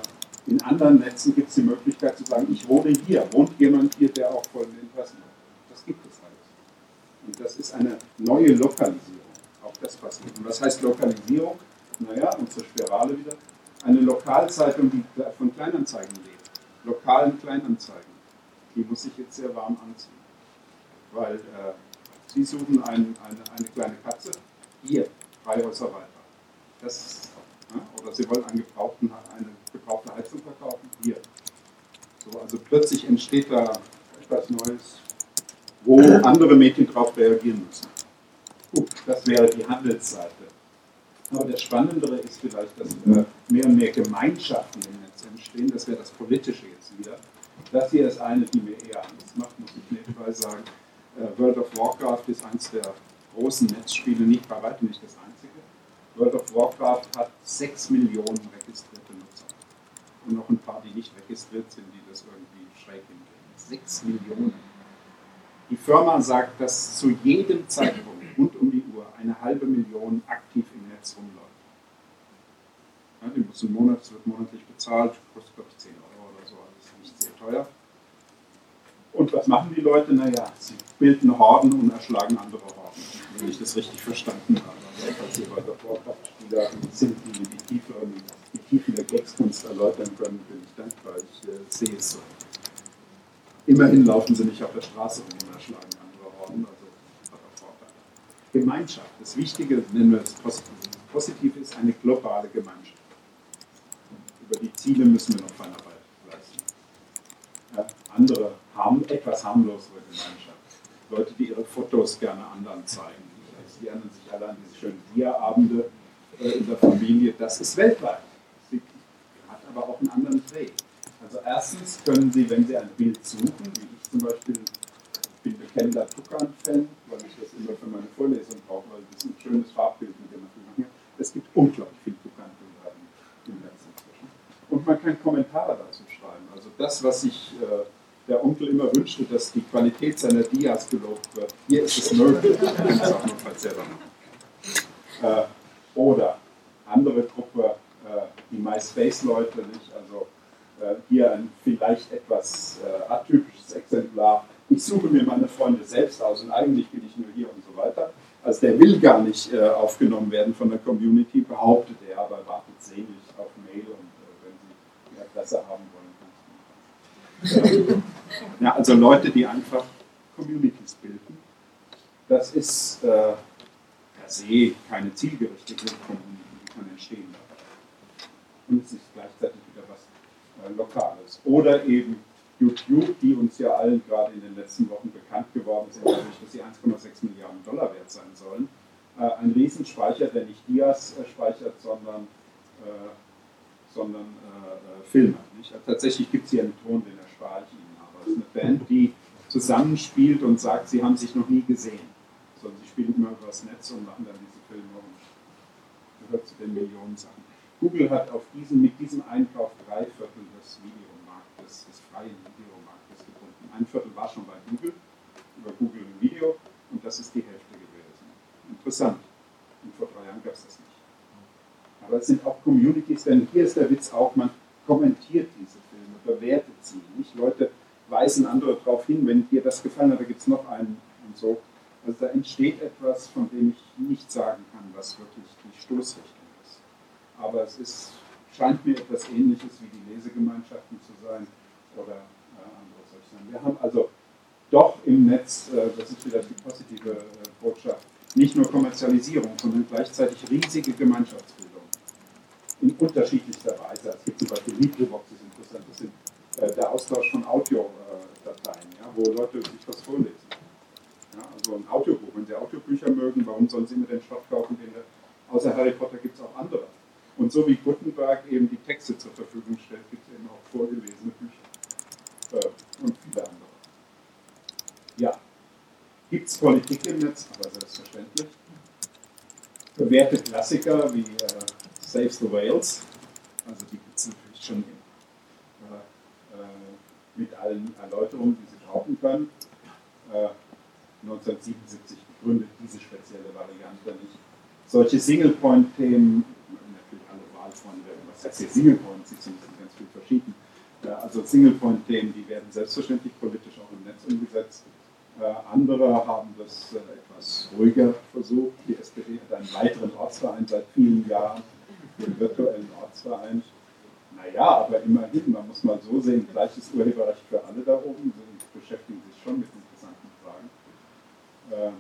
in anderen Netzen gibt es die Möglichkeit zu sagen, ich wohne hier. Wohnt jemand hier, der auch folgende Interessen hat? Das gibt es halt. Und das ist eine neue Lokalisierung. Auch das passiert. Und was heißt Lokalisierung? Naja, und zur Spirale wieder. Eine Lokalzeitung, die von Kleinanzeigen lebt. Lokalen Kleinanzeigen. Die muss sich jetzt sehr warm anziehen. Weil Sie suchen eine kleine Katze. Hier, 3 Häuser weiter. Das, oder Sie wollen eine gebrauchte Heizung verkaufen. Hier. So, also plötzlich entsteht da etwas Neues, wo andere Medien darauf reagieren müssen. Gut, das wäre die Handelsseite. Aber das Spannendere ist vielleicht, dass mehr und mehr Gemeinschaften im Netz entstehen. Das wäre das Politische jetzt wieder. Das hier ist eine, die mir eher Angst macht, muss ich nebenbei sagen. World of Warcraft ist eines der großen Netzspiele, nicht bei weitem nicht das einzige. World of Warcraft hat 6 Millionen registrierte Nutzer. Und noch ein paar, die nicht registriert sind, die das irgendwie schräg hinkriegen. 6 Millionen. Die Firma sagt, dass zu jedem Zeitpunkt rund um die Uhr 500.000 aktiv im Netz rumläuft. Ja, die wird monatlich bezahlt, kostet glaube ich 10 Euro oder so, also ist nicht sehr teuer. Und was machen die Leute? Naja, sie bilden Horden und erschlagen andere Horden, wenn ich das richtig verstanden habe. Also, falls Sie World of Warcraft-Spieler sind, die Tiefen der Kriegskunst erläutern können, bin ich dankbar. Ich sehe es so. Immerhin laufen sie nicht auf der Straße rum und erschlagen andere Horden, also hat auch Vorteile. Gemeinschaft, das Wichtige, nennen wir es positiv. Positiv ist eine globale Gemeinschaft. Über die Ziele müssen wir noch Feinarbeit leisten. Ja, andere etwas harmlosere Gemeinschaft. Leute, die ihre Fotos gerne anderen zeigen. Die erinnern sich alle an diese schönen Dia-Abende, in der Familie, das ist weltweit. Sie hat aber auch einen anderen Dreh. Also erstens können Sie, wenn Sie ein Bild suchen, wie ich zum Beispiel, ich bin bekennender Tukan-Fan, weil ich das immer für meine Vorlesung brauche, weil das ein schönes Farbbild mit dem man kann. Es gibt unglaublich viele Tukan-Bilder im Netz inzwischen. Und man kann Kommentare dazu schreiben. Also das, was sich der Onkel immer wünschte, dass die Qualität seiner Dias gelobt wird, hier ist es möglich. Ich kann es auch notfalls selber machen. Oder andere Gruppe, die MySpace-Leute, nicht? Also hier ein vielleicht etwas atypisches Exemplar. Ich suche mir meine Freunde selbst aus und eigentlich bin ich nur hier und so weiter. Also der will gar nicht aufgenommen werden von der Community, behauptet er, aber wartet sehnlich auf Mail und wenn Sie die Adresse haben wollen. Ja, also Leute, die einfach Communities bilden. Das ist per se keine zielgerichtete Community, die kann entstehen. Und es ist gleichzeitig wieder was Lokales. Oder eben YouTube, die uns ja allen gerade in den letzten Wochen bekannt geworden sind, dadurch, dass sie 1,6 Milliarden Dollar wert sein sollen. Ein Riesenspeicher, der nicht Dias speichert, sondern Filme. Nicht? Also tatsächlich gibt es hier einen Ton, den erspare ich Ihnen. Aber es ist eine Band, die zusammenspielt und sagt, sie haben sich noch nie gesehen. Sondern sie spielen immer über das Netz und machen dann diese Filme und gehört zu den Millionen Sachen. Google hat mit diesem Einkauf 3/4 des Videomarktes, des freien Videomarktes gefunden. 1/4 war schon bei Google, über Google Video, und das ist die Hälfte gewesen. Interessant. Und vor 3 Jahren gab es das nicht. Aber es sind auch Communities, denn hier ist der Witz auch, man kommentiert diese Filme, bewertet sie. Nicht? Leute weisen andere darauf hin, wenn dir das gefallen hat, da gibt es noch einen und so. Also da entsteht etwas, von dem ich nicht sagen kann, was wirklich die Stoßrichtung ist. Aber es scheint mir etwas Ähnliches wie die Lesegemeinschaften zu sein oder andere solche Sachen. Wir haben also doch im Netz, das ist wieder die positive Botschaft, nicht nur Kommerzialisierung, sondern gleichzeitig riesige Gemeinschaftsbildung. In unterschiedlichster Weise. Es gibt zum Beispiel LibriVox, das ist interessant, das sind der Austausch von Audiodateien, ja, wo Leute sich was vorlesen. Ja, also ein Audiobuch, wenn Sie Audiobücher mögen, warum sollen Sie immer den Stoff kaufen? Außer Harry Potter gibt es auch andere. Und so wie Gutenberg eben die Texte zur Verfügung stellt, gibt es eben auch vorgelesene Bücher. Und viele andere. Ja, gibt es Politik im Netz, aber selbstverständlich. Bewährte Klassiker wie Save the Whales, also die gibt es natürlich schon mit allen Erläuterungen, die Sie brauchen können. 1977 gegründet, diese spezielle Variante nicht. Solche Single-Point-Themen, natürlich alle Wahlfreunde, was heißt hier Single-Point, sie sind ganz viel verschieden. Also Single-Point-Themen, die werden selbstverständlich politisch auch im Netz umgesetzt. Andere haben das etwas ruhiger versucht. Die SPD hat einen weiteren Ortsverein seit vielen Jahren, den virtuellen Ortsverein. Naja, aber immerhin, man muss mal so sehen, gleiches Urheberrecht für alle da oben, sie beschäftigen sich schon mit interessanten Fragen.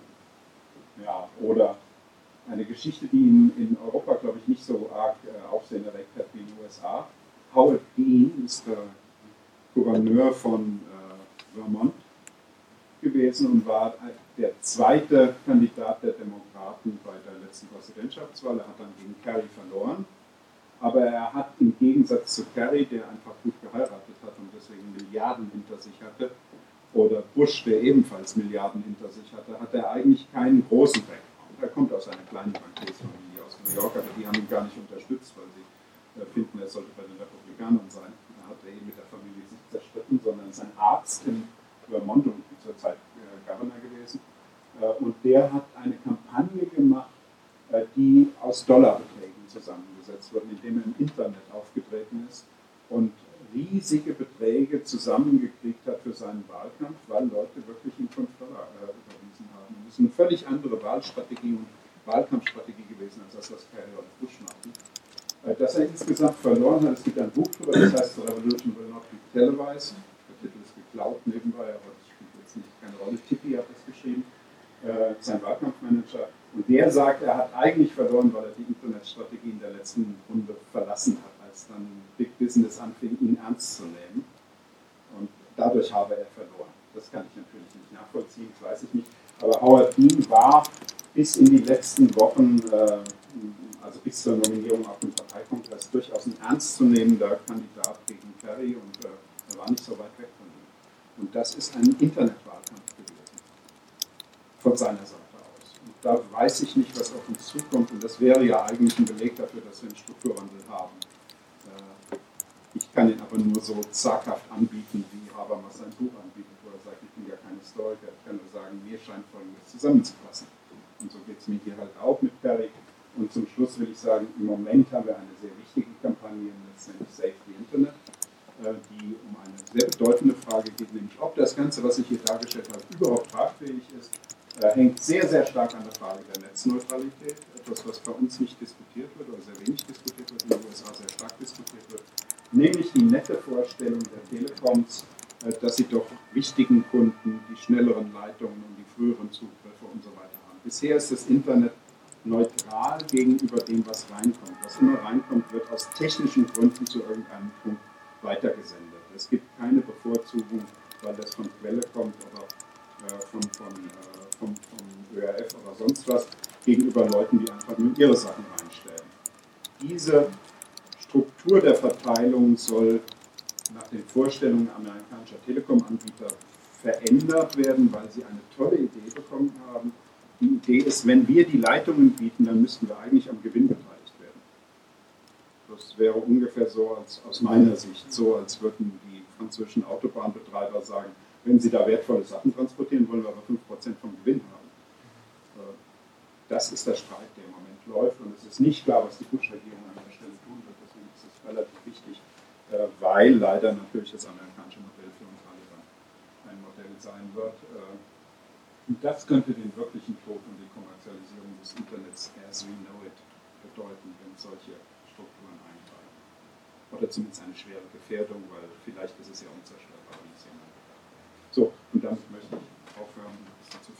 Ja, oder eine Geschichte, die in Europa, glaube ich, nicht so arg Aufsehen erweckt hat wie in den USA. Howard Dean ist der Gouverneur von Vermont gewesen und war der zweite Kandidat der Demokraten bei der letzten Präsidentschaftswahl. Er hat dann gegen Kerry verloren. Aber er hat im Gegensatz zu Kerry, der einfach gut geheiratet hat und deswegen Milliarden hinter sich hatte, oder Bush, der ebenfalls Milliarden hinter sich hatte, hat er eigentlich keinen großen Background. Er kommt aus einer kleinen Bankiersfamilie aus New York, aber die haben ihn gar nicht unterstützt, weil sie finden, er sollte bei den Republikanern sein. Er hat eben mit der Familie sich zerstritten, sondern ist ein Arzt in Vermont und zur Zeit Governor gewesen. Und der hat eine Kampagne gemacht, die aus Dollarbeträgen zusammengesetzt wurden, indem er im Internet aufgetreten ist und riesige Beträge zusammengekriegt hat für seinen Wahlkampf, weil Leute wirklich ihm $5 überwiesen haben. Und das ist eine völlig andere Wahlstrategie und Wahlkampfstrategie gewesen, als das, was Kerry oder Bush machten. Dass er insgesamt verloren hat, es gibt ein Buch darüber, das heißt The Revolution Will Not Be Televised. Der Titel ist geklaut nebenbei, aber das spielt jetzt nicht keine Rolle. Tippi hat das geschrieben, sein Wahlkampfmanager. Und der sagt, er hat eigentlich verloren, weil er die Internetstrategie in der letzten Runde verlassen hat, als dann Big Business anfing, ihn ernst zu nehmen. Und dadurch habe er verloren. Das kann ich natürlich nicht nachvollziehen, das weiß ich nicht. Aber Howard Dean war bis in die letzten Wochen, also bis bis zur Nominierung auf dem Parteikongress durchaus ein ernstzunehmender Kandidat gegen Perry und er war nicht so weit weg von ihm. Und das ist ein Internetwahlkampf gewesen, von seiner Seite aus. Und da weiß ich nicht, was auf uns zukommt und das wäre ja eigentlich ein Beleg dafür, dass wir einen Strukturwandel haben. Ich kann ihn aber nur so zaghaft anbieten, wie Habermas sein Buch anbietet, wo er sagt, ich bin ja kein Historiker, ich kann nur sagen, mir scheint Folgendes zusammenzupassen. Und so geht es mir hier halt auch mit Perry. Und zum Schluss will ich sagen, im Moment haben wir eine sehr wichtige Kampagne, letztendlich Save the Internet, die um eine sehr bedeutende Frage geht, nämlich ob das Ganze, was ich hier dargestellt habe, überhaupt tragfähig ist, hängt sehr, sehr stark an der Frage der Netzneutralität, etwas, was bei uns nicht diskutiert wird oder sehr wenig diskutiert wird, in den USA sehr stark diskutiert wird, nämlich die nette Vorstellung der Telekoms, dass sie doch wichtigen Kunden die schnelleren Leitungen und die früheren Zugriffe und so weiter haben. Bisher ist das Internet neutral gegenüber dem, was reinkommt. Was immer reinkommt, wird aus technischen Gründen zu irgendeinem Punkt weitergesendet. Es gibt keine Bevorzugung, weil das von Quelle kommt oder vom ÖRF oder sonst was, gegenüber Leuten, die einfach nur ihre Sachen reinstellen. Diese Struktur der Verteilung soll nach den Vorstellungen amerikanischer Telekom-Anbieter verändert werden, weil sie eine tolle Idee bekommen haben. Die Idee ist, wenn wir die Leitungen bieten, dann müssten wir eigentlich am Gewinn beteiligt werden. Das wäre ungefähr so, aus meiner Sicht, so als würden die französischen Autobahnbetreiber sagen, wenn sie da wertvolle Sachen transportieren, wollen wir aber 5% vom Gewinn haben. Das ist der Streit, der im Moment läuft und es ist nicht klar, was die Bush-Regierung an der Stelle tun wird. Deswegen ist es relativ wichtig, weil leider natürlich das amerikanische Modell für uns alle dann ein Modell sein wird. Und das könnte den wirklichen Tod und die Kommerzialisierung des Internets as we know it bedeuten, wenn solche Strukturen eingreifen. Oder zumindest eine schwere Gefährdung, weil vielleicht ist es ja unzerstörbar, wenn es jemand. So, und damit möchte ich aufhören, ein bisschen zu